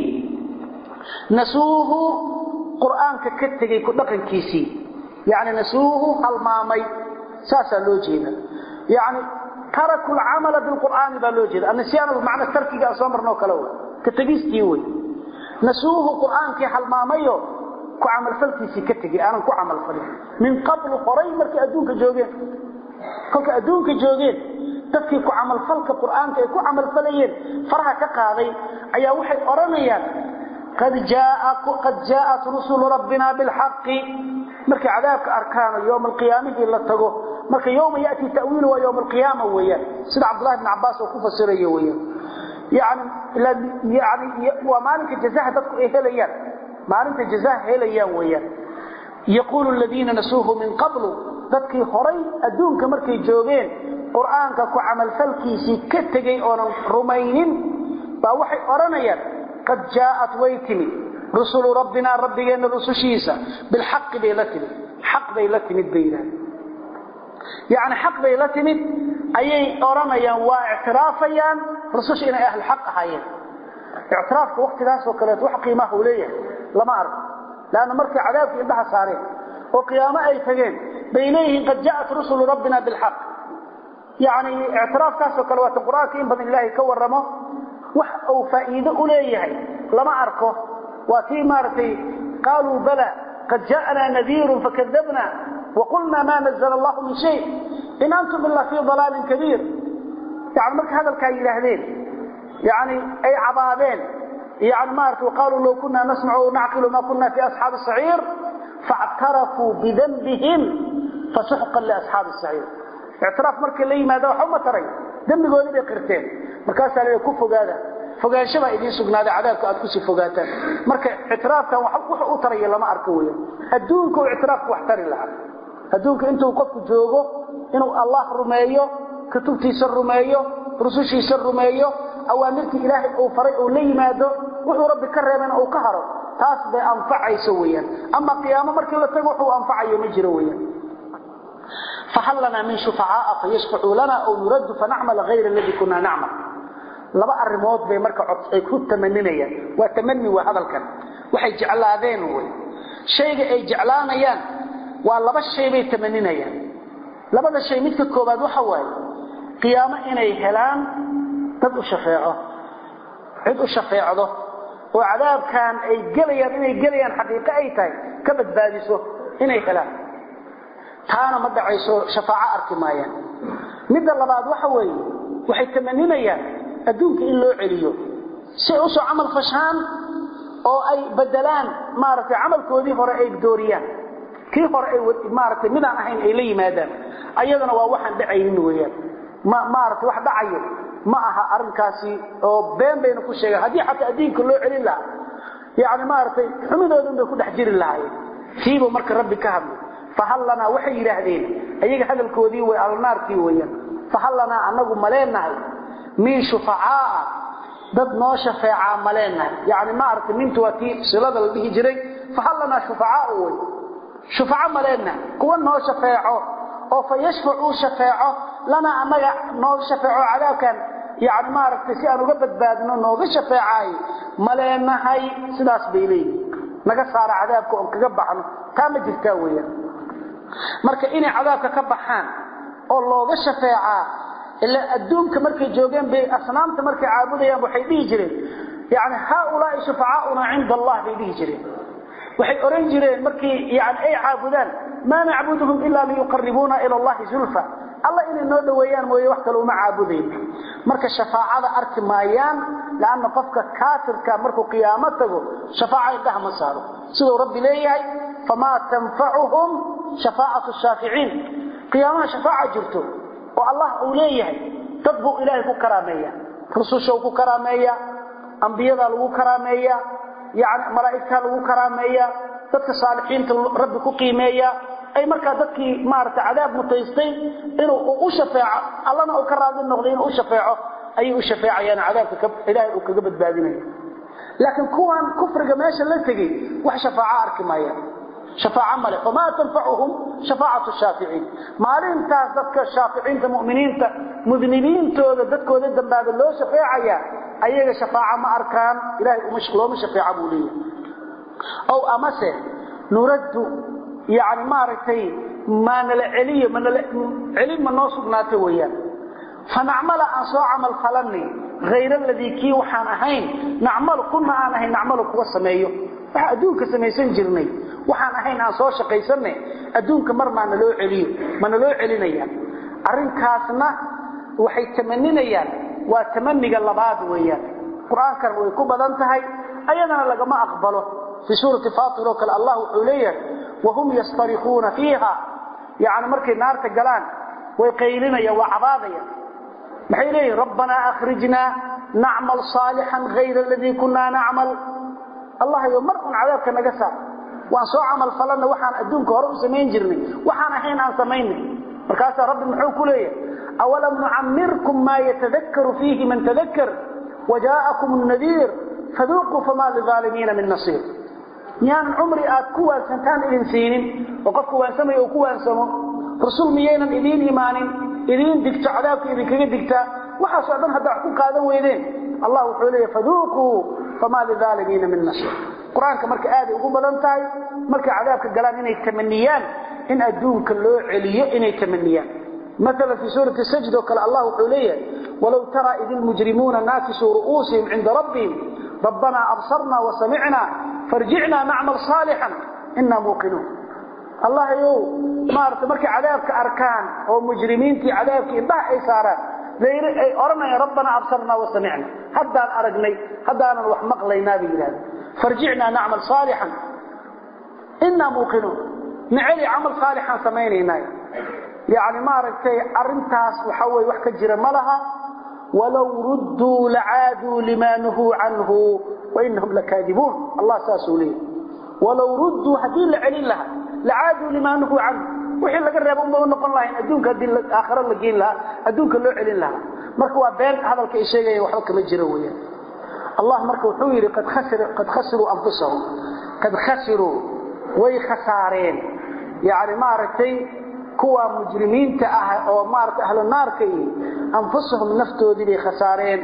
nasuuhu quraanka ka tagay ku dhaqankiisii yaani nasuuhu halmaamay saasa loo jeeda yaani taraku al-amala bil-qur'an ba loo jeeda an-nisyan bimacna tarkiga asamarno kala way ka tagistii way nasuuhu quraanka halmaamayo ku amal falkiisi ka tagay aan ku amal falin min qabl qoray markii adduunka joogeen kolka adduunka joogeen dadkii ku amal falka quraanka ay ku amal falayeen faraha ka qaaday ayaa waxay oranayaan qad jaa'a qad jaa'at rusul rabbina bil haqqi markii cadaabka arkaan yawm al-qiyaamah la tago marka yawma yati ta'wiil wa yawm al-qiyaamah weeyaan sida abdullah ibn abbas oo ku fasirayo weeyaan yaani yaani wa maalinka jazaa dadku ay helayaan maalinta jazaa helayaan weeyaan yaqulu alladina nasuhu min qablu dadkii horay adduunka markay joogeen quraanka ku amal falkiisi ka tagay oo rumaynin ba waxay oranayaan qad jaa'at waytimi rusul rabbina rabbigana rusushiisa bil haqq baylatimi haqq baylatimi bayna yaani haqq baylatimi ayay oranayaan waa i'tiraafayaan rusushina ahli haqq hayeen i'tiraafku waqtigaas oo kale wax qiimo u leeyahay lama arko laana markii cadaabki indaha saareen oo qiyaamo ay tageen baynayn qad jaa'at rusul rabbina bil haqq yaani i'tiraafkaas oo kale waa quraanka in badan ilaahay ka waramo wax oo faa'iido u leeyahay lama arko وفي مارتي قالوا بلى قد جاءنا نذير فكذبنا وقلنا ما نزل الله من شيء إن أنتم إلا في ضلال كبير يعني مرك هذا الكاي هذين يعني أي عبادين يعني مارت وقالوا لو كنا نسمع ونعقل ما كنا في أصحاب السعير فاعترفوا بذنبهم فسحقا لأصحاب السعير اعتراف مرك اللي ماذا وحوم تري ذنب قولي بقرتين مركاسا لي كفوا هذا fogaashada idin sugnaada cadaabka aad ku si fogaataan marka i'tiraafkan wax u tariyo lama arko weeyo adduunku i'tiraafku wax tari laha adduunka intuu qofku joogo inuu Allah rumeeyo kutubtiisa rumeeyo rusushiisa rumeeyo awaamirta ilaahay oo faray oo leeymaado wuxuu rabbi ka reebana oo ka haro taas bay anfacayso weeyaan ama qiyaamo markii la tago wuxuu anfacayo ma jiro weeyaan فحلنا من شفعاء فيشفعوا لنا أو نرد فنعمل غير الذي كنا نعمل laba arimood bay marka cod ay ku tamaninayaan waa tamanni waa hadalkan waxay jeclaadeen way shayga ay jeclaanayaan waa laba shay bay tamaninayaan labada shay midka koobaad waxa waay qiyaamo inay helaan dad u shafeeco cid u shafeecdo oo cadaabkan ay galayaan inay galayaan xaqiiqo ay tahay ka badbaadiso inay helaan taana ma dhacayso shafaaca arkimaayaan midda labaad waxa way waxay tamaninayaan adduunka in loo celiyo si uu soo amal fashaan oo ay bedelaan maartay amalkoodii hore ay dooriyaan kii hore ay maartay midaan ahayn ay la yimaadaan ayadana waa waxaan dhacaynin weeyaan ma maartay wax dhacayo ma aha arinkaasi oo been bayna ku sheegay hadii xataa adduunka loo celin lahaa yaani maartay xumidoodu bay ku dhex jiri lahaayeen tiibo marka rabbi ka hadlo fahallana waxay yiraahdeen ayaga hadalkoodii way alnaartii weeyaan fahallana anagu maleenahay من شفعاء ضد نو شفاعة ملينا يعني ما أردت من تواتي صلاد اللي جري فهل لنا شفعاء شفعاء ملينا كون نو شفاعة أو فيشفعوا شفاعة لنا أما نو شفاعة على كان يعني ما أردت سيئا نقبت بادنا نو شفاعة ملينا هاي سلاس بيلي نقصار عذابك أنك قبحنا تام جلتاوية مركا إني عذابك كبحان الله شفاعة إلا الدوم كمركي جوجين بأصنام تمركي عابدين وحي بيجرين يعني هؤلاء شفعاؤنا عند الله بيجرين وحي أرنجرين مركي يعني أي عابدان ما نعبدهم إلا ليقربونا إلى الله زلفى الله إن النور دويان موي وحكلوا مع عابدين مركا الشفاعة أرك مايان لأن قفك كافر كمركو قيامته شفاعة يدها مساره سيدو ربي ليه فما تنفعهم شفاعة الشافعين قيامة شفاعة جرته والله أوليه تطبق إلهي كرامية رسوشه كرامية أنبياء له كرامية يعني ملائكة له كرامية dadka saalixiinta rabbi ku qiimeeya ay marka dadkii maarta cadaab mutaystay inuu u shafaaco allana uu ka raadin noqday inuu u shafaaco ay u shafaacayaan cadaabka ilaahay uu kaga badbaadinayo laakiin kuwan kufriga meesha la tagay wax shafaaco arki maayaan shafaaco male fama tanfa'uhum shafaa'atu shaafi'in maalintaas dadka shaafi'iinta mu'miniinta mudnibintooda dadkooda dambaada loo shafaacaya ayaga shafaaco ma arkaan ilaahay u mashquulo ma shafaaco buu leeyahay أو أمسه نرد يعني مارتي ما نلعلي من العلم من نصب ناتويا فنعمل أنصاع عمل فلني غير الذي كي وحان أهين نعمل كنا أنا هين نعمل كوا سمايو أدونك سميسن جرني وحان أهين أنصاع شقيسني أدونك مر ما نلو علي ما نلو علينا أرين كاسنا وحي تمنينا وتمني اللباد ويا قرآن كان ويكون بدنتهي أيضا لما أقبله في سورة فاطر وكال الله حوليه وهم يصطرخون فيها يعني مركي نار تقلان ويقيلنا يا وعباضيا محيلي ربنا أخرجنا نعمل صالحا غير الذي كنا نعمل الله يمرق عذابك نقصا وأنسوا عمل فلنا وحان أدونك ورب سمين جرني وحان حين أن سميني مركاسا رب المحوك ليه أولم نعمركم ما يتذكر فيه من تذكر وجاءكم النذير فذوقوا فما للظالمين من نصير يعني عمري أكوان سنتان إذن سينين وقفوا أنسمي وكوا أنسموا رسول ميينا إذين إيمان إذين دكتا عذابك إذن كذين دكتا وحاسوا أدن هذا عقوق هذا وإذين الله حوليه فذوقوا فما للظالمين من نصير قرآن كمرك آدي وقوم بلانتاي مرك عذابك قلان إنه يتمنيان إن أدونك اللوع عليا إنه يتمنيان مثلا في سورة السجد وقال الله حوليه ولو ترى إذ المجرمون ناكسوا رؤوسهم عند ربهم ربنا أبصرنا وسمعنا فرجعنا نعمل صالحا إنا موقنون الله يو مارت مركي عذابك أركان أو مجرمين في عذابك إباح إسارات أرنا يا ربنا أبصرنا وسمعنا هذا أرقني هذا أنا الوحمق لينا بجلال فرجعنا نعمل صالحا إنا موقنون نعلي عمل صالحا سمينينا يعني مارت أرنتاس وحوي وحكا جرمالها ولو ردوا لعادوا لما نهوا عنه وإنهم لكاذبون الله ساسوا ليه ولو ردوا هدين لعلي لها لعادوا لما نهوا عنه وحين لك الرابون بقول نقول الله أدونك هدين آخر لقين لها أدونك اللو علي لها مركوا بين هذا الكيشيء وحلق مجروية الله مركوا حويري قد خسر قد خسروا أنفسهم قد خسروا ويخسارين يعني مارتي كوا مجرمين تأه أو مارت أهل النار كي أنفسهم نفتوا ذي بخسارين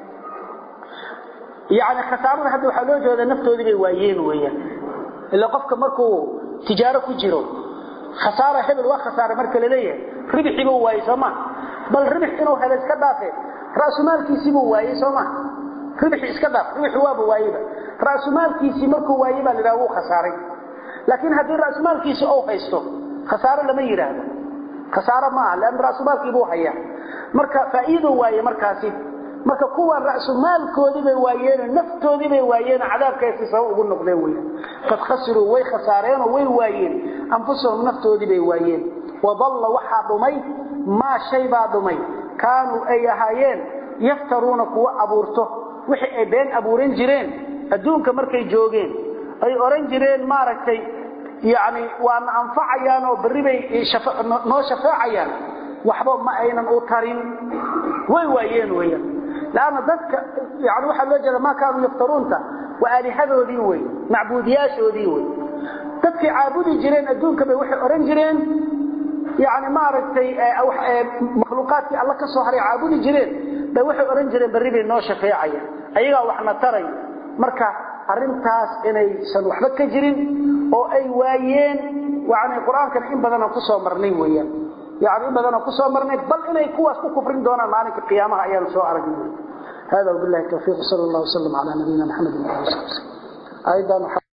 يعني خسارون حدوا حلوجه هذا نفتوا ذي بوايين ويا إلا قفك مركو تجارة كجيرو خسارة حبل وخسارة مركو لليه ربح بو واي سما بل ربح إنه هذا اسكدافه رأس مال كيسي بو واي سما ربح اسكداف ربح هو بو وايبا رأس مال كيسي مركو وايبا للاهو خساري لكن هذه رأس مال كيسي أو فيستو خسارة لما يراهد خسارة ما لأن رأس مالك يبوها إياه مركا فائده وايه مركاسي مركا كوا رأس مالك ودي وايين النفط ودي وايين عذاب كيسي سواء يقول نقلين ويه قد خسروا وي خسارين وي وايين أنفسهم نفط ودي وايين وضل وحا دمي ما شيء بعد دمي كانوا أيهايين يفترون كوا أبورته وحي أي بين أبورين جيرين أدونك مركي جوغين أي أورين جيرين ماركتي يعني وأن أنفعيان وبربي شفا... نو شفاعيان وحبا ما أينا أوترين وي ويين ويين لأن ذلك يعني واحد لجل ما كانوا يفترون تا وآلهة ذيوي معبودياش ذيوي ذلك عابودي جيرين أدونك بوحي أورين جيرين يعني ما رتي أو مخلوقات الله كسوحري عابودي جيرين بوحي أورين جيرين بربي نو شفاعيان أيها وحنا تري مركا أرنتاس إني سنوحبك جيرين oo ay waayeen waana quraanka in badan ku soo marnay weeyaan yaani in badan ku soo marnay bal inay kuwaas ku kufrin doonaan maalinka qiyaamaha ayaan soo aragnay hada billahi tawfiq sallallahu alayhi wa sallam ala nabiyina muhammad wa alihi wa sahbihi aydan